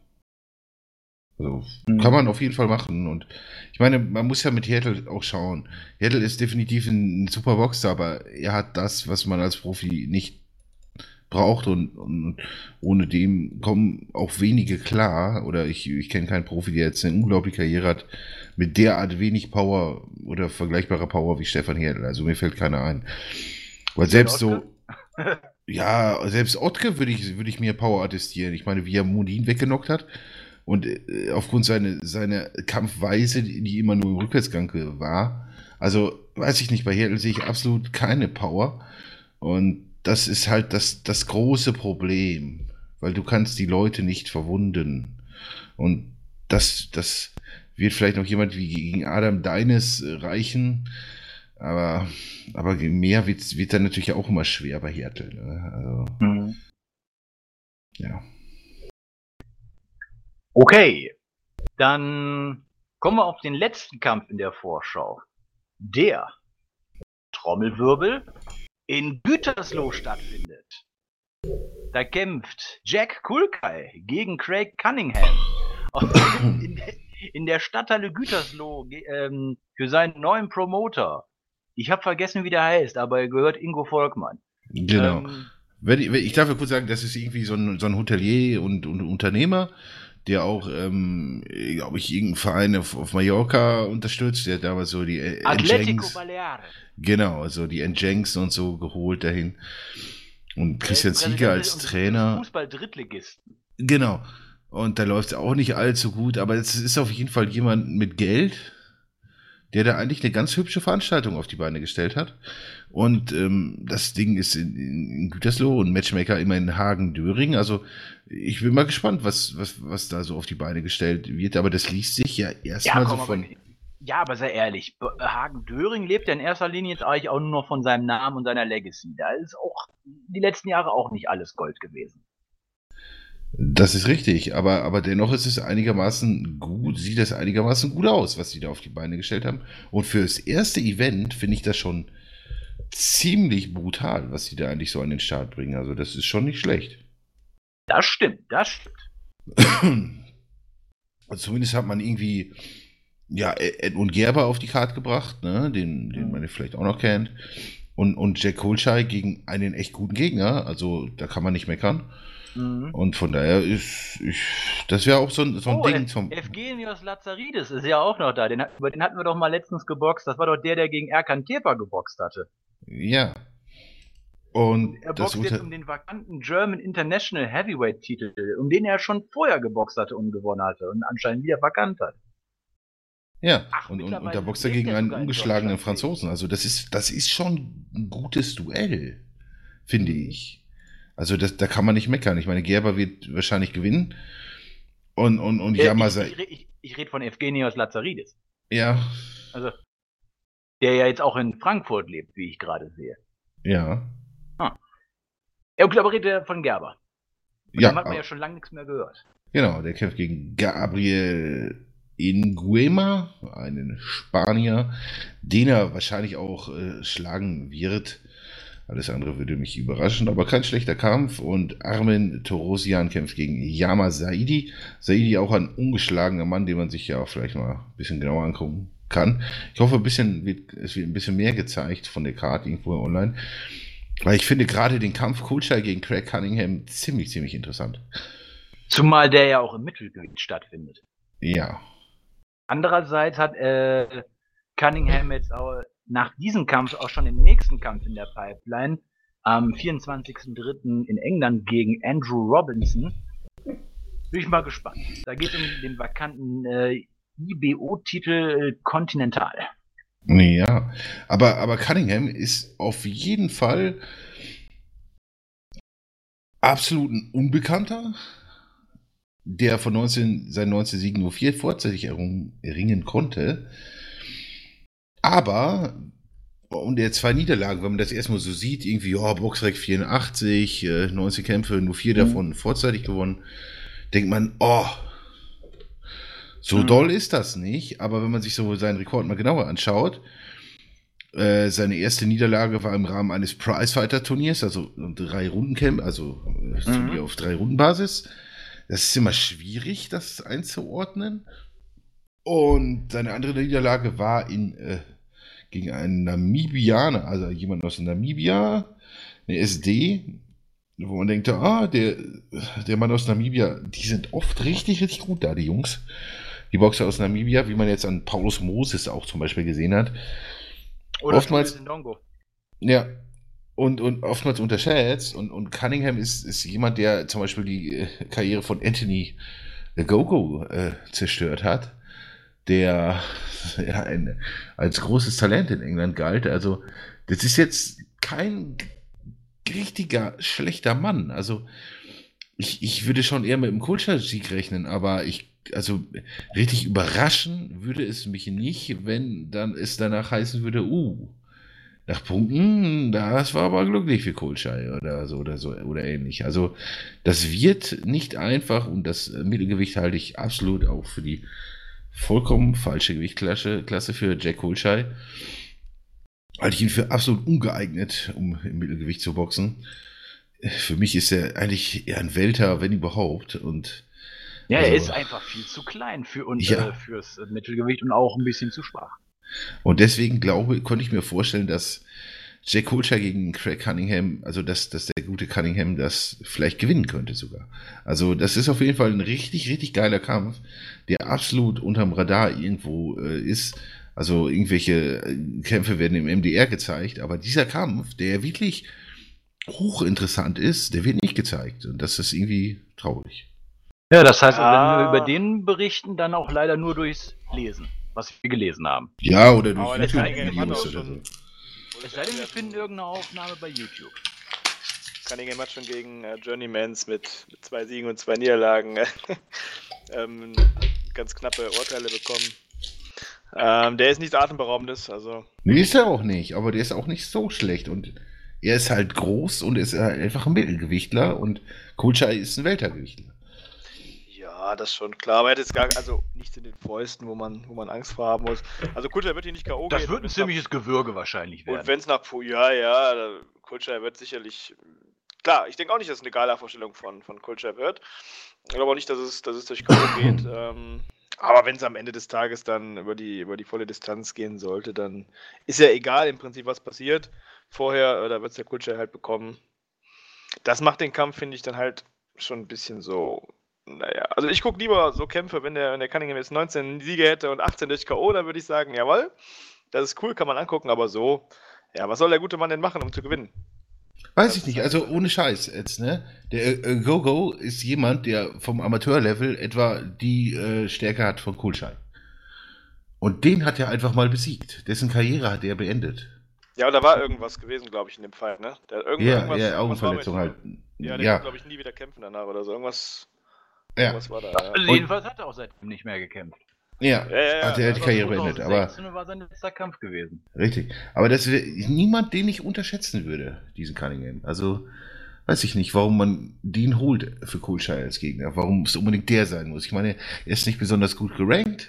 Also kann man auf jeden Fall machen. Und ich meine, man muss ja mit Hertel auch schauen. Hertel ist definitiv ein super Boxer, aber er hat das, was man als Profi nicht braucht, und ohne dem kommen auch wenige klar. Oder ich kenne keinen Profi, der jetzt eine unglaubliche Karriere hat mit derart wenig Power oder vergleichbarer Power wie Stefan Hertel. Also mir fällt keiner ein. Weil selbst so, ja, selbst Ottke würde ich mir Power attestieren. Ich meine, wie er Modin weggenockt hat. Und aufgrund seiner Kampfweise, die immer nur im Rückwärtsgang war, also weiß ich nicht, bei Hertel sehe ich absolut keine Power. Und das ist halt das große Problem, weil du kannst die Leute nicht verwunden. Und das wird vielleicht noch jemand wie gegen Adam Deines reichen, aber mehr wird dann natürlich auch immer schwer bei Hertel. Ne? Also, ja. Okay, dann kommen wir auf den letzten Kampf in der Vorschau. Der Trommelwirbel in Gütersloh stattfindet. Da kämpft Jack Kulkai gegen Craig Cunningham in der Stadthalle Gütersloh für seinen neuen Promoter. Ich habe vergessen, wie der heißt, aber er gehört Ingo Volkmann. Genau. Ich darf ja kurz sagen, das ist irgendwie so ein Hotelier und Unternehmer, der auch, glaube ich, irgendeinen Verein auf Mallorca unterstützt. Der hat damals so die Atletico Baleares. Genau, also die Njangs und so geholt dahin. Und Christian Ziege als Trainer. Fußball-Drittligisten. Genau. Und da läuft es auch nicht allzu gut, aber es ist auf jeden Fall jemand mit Geld, der da eigentlich eine ganz hübsche Veranstaltung auf die Beine gestellt hat. Und das Ding ist in Gütersloh und Matchmaker immer in Hagen-Döring. Also ich bin mal gespannt, was da so auf die Beine gestellt wird. Aber das liest sich ja erstmal so von... Ja, aber sei ehrlich, Hagen-Döring lebt ja in erster Linie jetzt eigentlich auch nur noch von seinem Namen und seiner Legacy. Da ist auch die letzten Jahre auch nicht alles Gold gewesen. Das ist richtig, aber dennoch ist es einigermaßen gut, sieht das einigermaßen gut aus, was sie da auf die Beine gestellt haben. Und für das erste Event finde ich das schon ziemlich brutal, was die da eigentlich so an den Start bringen. Also das ist schon nicht schlecht. Das stimmt, das stimmt. Also zumindest hat man irgendwie Edmund Gerber auf die Karte gebracht, ne? Den man vielleicht auch noch kennt. Und Jack Colchai gegen einen echt guten Gegner. Also da kann man nicht meckern. Und von daher das wäre auch so ein Ding zum. Evgenios Lazaridis ist ja auch noch da. Über den hatten wir doch mal letztens geboxt. Das war doch der gegen Erkan Tepa geboxt hatte. Ja. Und er boxt jetzt um den vakanten German International Heavyweight-Titel, um den er schon vorher geboxt hatte und gewonnen hatte und anscheinend wieder vakant hat. Ja, und da boxt er gegen einen ungeschlagenen Franzosen. Also das ist schon ein gutes Duell, finde ich. Also da kann man nicht meckern. Ich meine, Gerber wird wahrscheinlich gewinnen. Und ich rede von Evgenios Lazaridis. Ja. Also, der ja jetzt auch in Frankfurt lebt, wie ich gerade sehe. Ja. Ja, aber redet er von Gerber. Ja. Dem hat man ja schon lange nichts mehr gehört. Genau, der kämpft gegen Gabriel Nguema, einen Spanier, den er wahrscheinlich auch schlagen wird. Alles andere würde mich überraschen, aber kein schlechter Kampf. Und Armen Torosian kämpft gegen Yama Saidi. Saidi auch ein ungeschlagener Mann, den man sich ja auch vielleicht mal ein bisschen genauer angucken kann. Ich hoffe, es wird ein bisschen mehr gezeigt von der Karte irgendwo online. Weil ich finde gerade den Kampf Colchai gegen Craig Cunningham ziemlich, ziemlich interessant. Zumal der ja auch im Mittelgewicht stattfindet. Ja. Andererseits hat Cunningham jetzt auch nach diesem Kampf auch schon den nächsten Kampf in der Pipeline. Am 24.03. in England gegen Andrew Robinson. Bin ich mal gespannt. Da geht es um den vakanten IBO-Titel Continental. Ja, aber Cunningham ist auf jeden Fall absolut ein Unbekannter, der von seinen 19 Siegen nur 4 vorzeitig erringen konnte. Aber, und der 2 Niederlagen, wenn man das erstmal so sieht, irgendwie, Boxrec 84, 19 Kämpfe, nur 4 davon vorzeitig gewonnen, denkt man, so doll ist das nicht, aber wenn man sich so seinen Rekord mal genauer anschaut, seine erste Niederlage war im Rahmen eines Prizefighter-Turniers, also 3 Rundencamp, also Turnier auf 3 Rundenbasis. Das ist immer schwierig, das einzuordnen. Und seine andere Niederlage war gegen einen Namibianer, also jemand aus Namibia, eine SD, wo man denkt, der Mann aus Namibia, die sind oft richtig, richtig gut da, die Jungs. Die Boxer aus Namibia, wie man jetzt an Paulus Moses auch zum Beispiel gesehen hat. Oder oftmals Ndongo. Ja, und oftmals unterschätzt. Und Cunningham ist jemand, der zum Beispiel die Karriere von Anthony Gogo zerstört hat, der als großes Talent in England galt. Also das ist jetzt kein richtiger schlechter Mann. Also ich würde schon eher mit dem Colchai-Sieg rechnen, aber also richtig überraschen würde es mich nicht, wenn dann es danach heißen würde, nach Punkten, das war aber glücklich für Colchai oder so oder ähnlich. Also das wird nicht einfach und das Mittelgewicht halte ich absolut auch für die vollkommen falsche Gewichtsklasse für Jack Colchai. Halte ich ihn für absolut ungeeignet, um im Mittelgewicht zu boxen. Für mich ist er eigentlich eher ein Welter, wenn überhaupt. Und ja, er ist einfach viel zu klein fürs Mittelgewicht und auch ein bisschen zu schwach. Und deswegen konnte ich mir vorstellen, dass Jack Colchai gegen Craig Cunningham, also dass der gute Cunningham das vielleicht gewinnen könnte sogar. Also das ist auf jeden Fall ein richtig, richtig geiler Kampf, der absolut unterm Radar irgendwo ist. Also irgendwelche Kämpfe werden im MDR gezeigt, aber dieser Kampf, der wirklich hochinteressant ist, der wird nicht gezeigt. Und das ist irgendwie traurig. Ja, das heißt, wenn wir über den berichten, dann auch leider nur durchs Lesen, was wir gelesen haben. Ja, oder durch YouTube-Videos oder so. Es sei denn, wir finden irgendeine Aufnahme bei YouTube. Cunningham hat schon gegen Journeymans mit 2 Siegen und 2 Niederlagen ganz knappe Urteile bekommen. Der ist nichts Atemberaubendes, also. Nee, ist er auch nicht, aber der ist auch nicht so schlecht und er ist halt groß und ist einfach ein Mittelgewichtler und Colchai ist ein Weltergewichtler. Ja, Ja, das ist schon klar. Aber er hat jetzt also nichts in den Fäusten, wo man Angst vor haben muss. Also Kutscher wird hier nicht K.O. Das gehen. wird ein ziemliches Gewürge wahrscheinlich Und werden. wenn es nach Kutscher wird sicherlich. Klar, ich denke auch nicht, dass es eine Gala-Vorstellung von Kutscher wird. Ich glaube auch nicht, dass es durch K.O. geht. Aber wenn es am Ende des Tages dann über die volle Distanz gehen sollte, dann ist ja egal im Prinzip, was passiert. Vorher, da wird es der Kutscher halt bekommen. Das macht den Kampf, finde ich, dann halt schon ein bisschen so. Naja, also ich gucke lieber so Kämpfe, wenn der Cunningham jetzt 19 Siege hätte und 18 durch K.O., dann würde ich sagen, jawohl, das ist cool, kann man angucken, aber so, ja, was soll der gute Mann denn machen, um zu gewinnen? Weiß ich nicht, also ohne Scheiß jetzt, ne? Der Gogo ist jemand, der vom Amateurlevel etwa die Stärke hat von Kohlschei. Und den hat er einfach mal besiegt. Dessen Karriere hat er beendet. Ja, und da war irgendwas gewesen, glaube ich, in dem Fall, ne? Ja, Augenverletzung halt. Ja, der kann, glaube ich, nie wieder kämpfen danach oder so. Irgendwas war da. Ja. Also jedenfalls hat er auch seitdem nicht mehr gekämpft. Ja, hat er die Karriere beendet. Aber war sein letzter Kampf gewesen. Richtig. Aber das wäre niemand, den ich unterschätzen würde, diesen Cunningham. Also, weiß ich nicht, warum man den holt für Kohlschei als Gegner. Warum es unbedingt der sein muss. Ich meine, er ist nicht besonders gut gerankt.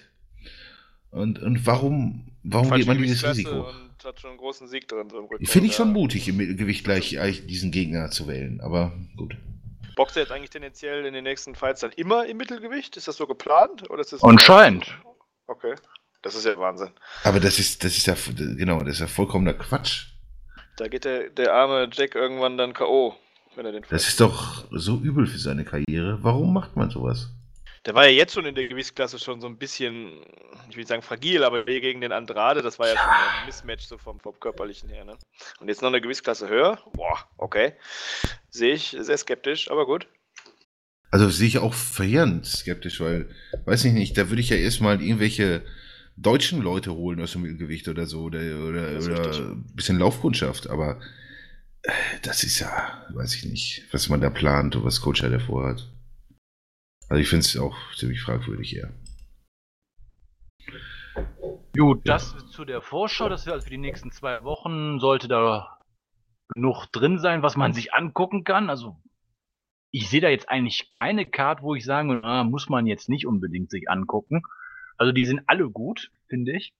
Und warum geht man dieses Risiko? Und hat schon einen großen Sieg drin. So Finde ich schon mutig, im Gewicht gleich diesen Gegner zu wählen. Aber gut. Boxt er jetzt eigentlich tendenziell in den nächsten Fights dann immer im Mittelgewicht? Ist das so geplant? Oder ist das anscheinend. Okay. Das ist ja Wahnsinn. Aber das ist ja vollkommener Quatsch. Da geht der arme Jack irgendwann dann K.O., wenn er den Fight. Das ist doch so übel für seine Karriere. Warum macht man sowas? Der war ja jetzt schon in der Gewichtsklasse schon so ein bisschen, ich will nicht sagen fragil, aber gegen den Andrade, das war ja schon ein Mismatch so vom körperlichen her, ne? Und jetzt noch eine Gewichtsklasse höher? Boah, okay. Sehe ich sehr skeptisch, aber gut. Also sehe ich auch verheerend skeptisch, weil, weiß ich nicht, da würde ich ja erstmal irgendwelche deutschen Leute holen aus dem Mittelgewicht oder so, oder ein bisschen Laufkundschaft, aber das ist ja, weiß ich nicht, was man da plant und was Coach davor hat. Also ich finde es auch ziemlich fragwürdig, ja. Gut, das zu der Vorschau, das wäre also für die nächsten 2 Wochen, sollte da genug drin sein, was man sich angucken kann. Also ich sehe da jetzt eigentlich keine Card, wo ich sagen würde, muss man jetzt nicht unbedingt sich angucken. Also die sind alle gut, finde ich.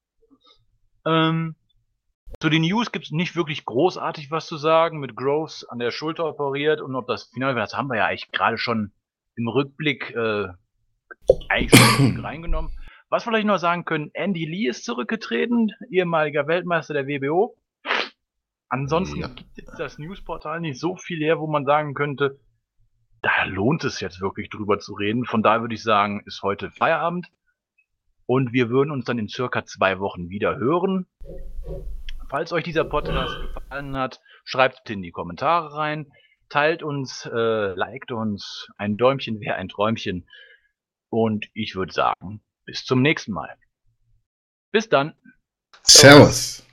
Zu den News gibt es nicht wirklich großartig was zu sagen. Mit Groves an der Schulter operiert und ob das Finale, das haben wir ja eigentlich gerade schon im Rückblick eigentlich schon reingenommen. Was wir vielleicht noch sagen können, Andy Lee ist zurückgetreten, ehemaliger Weltmeister der WBO. Ansonsten gibt jetzt das Newsportal nicht so viel her, wo man sagen könnte, da lohnt es jetzt wirklich drüber zu reden. Von daher würde ich sagen, ist heute Feierabend. Und wir würden uns dann in circa 2 Wochen wieder hören. Falls euch dieser Podcast gefallen hat, schreibt in die Kommentare rein. Teilt uns, liked uns, ein Däumchen wäre ein Träumchen. Und ich würde sagen, bis zum nächsten Mal. Bis dann. Servus.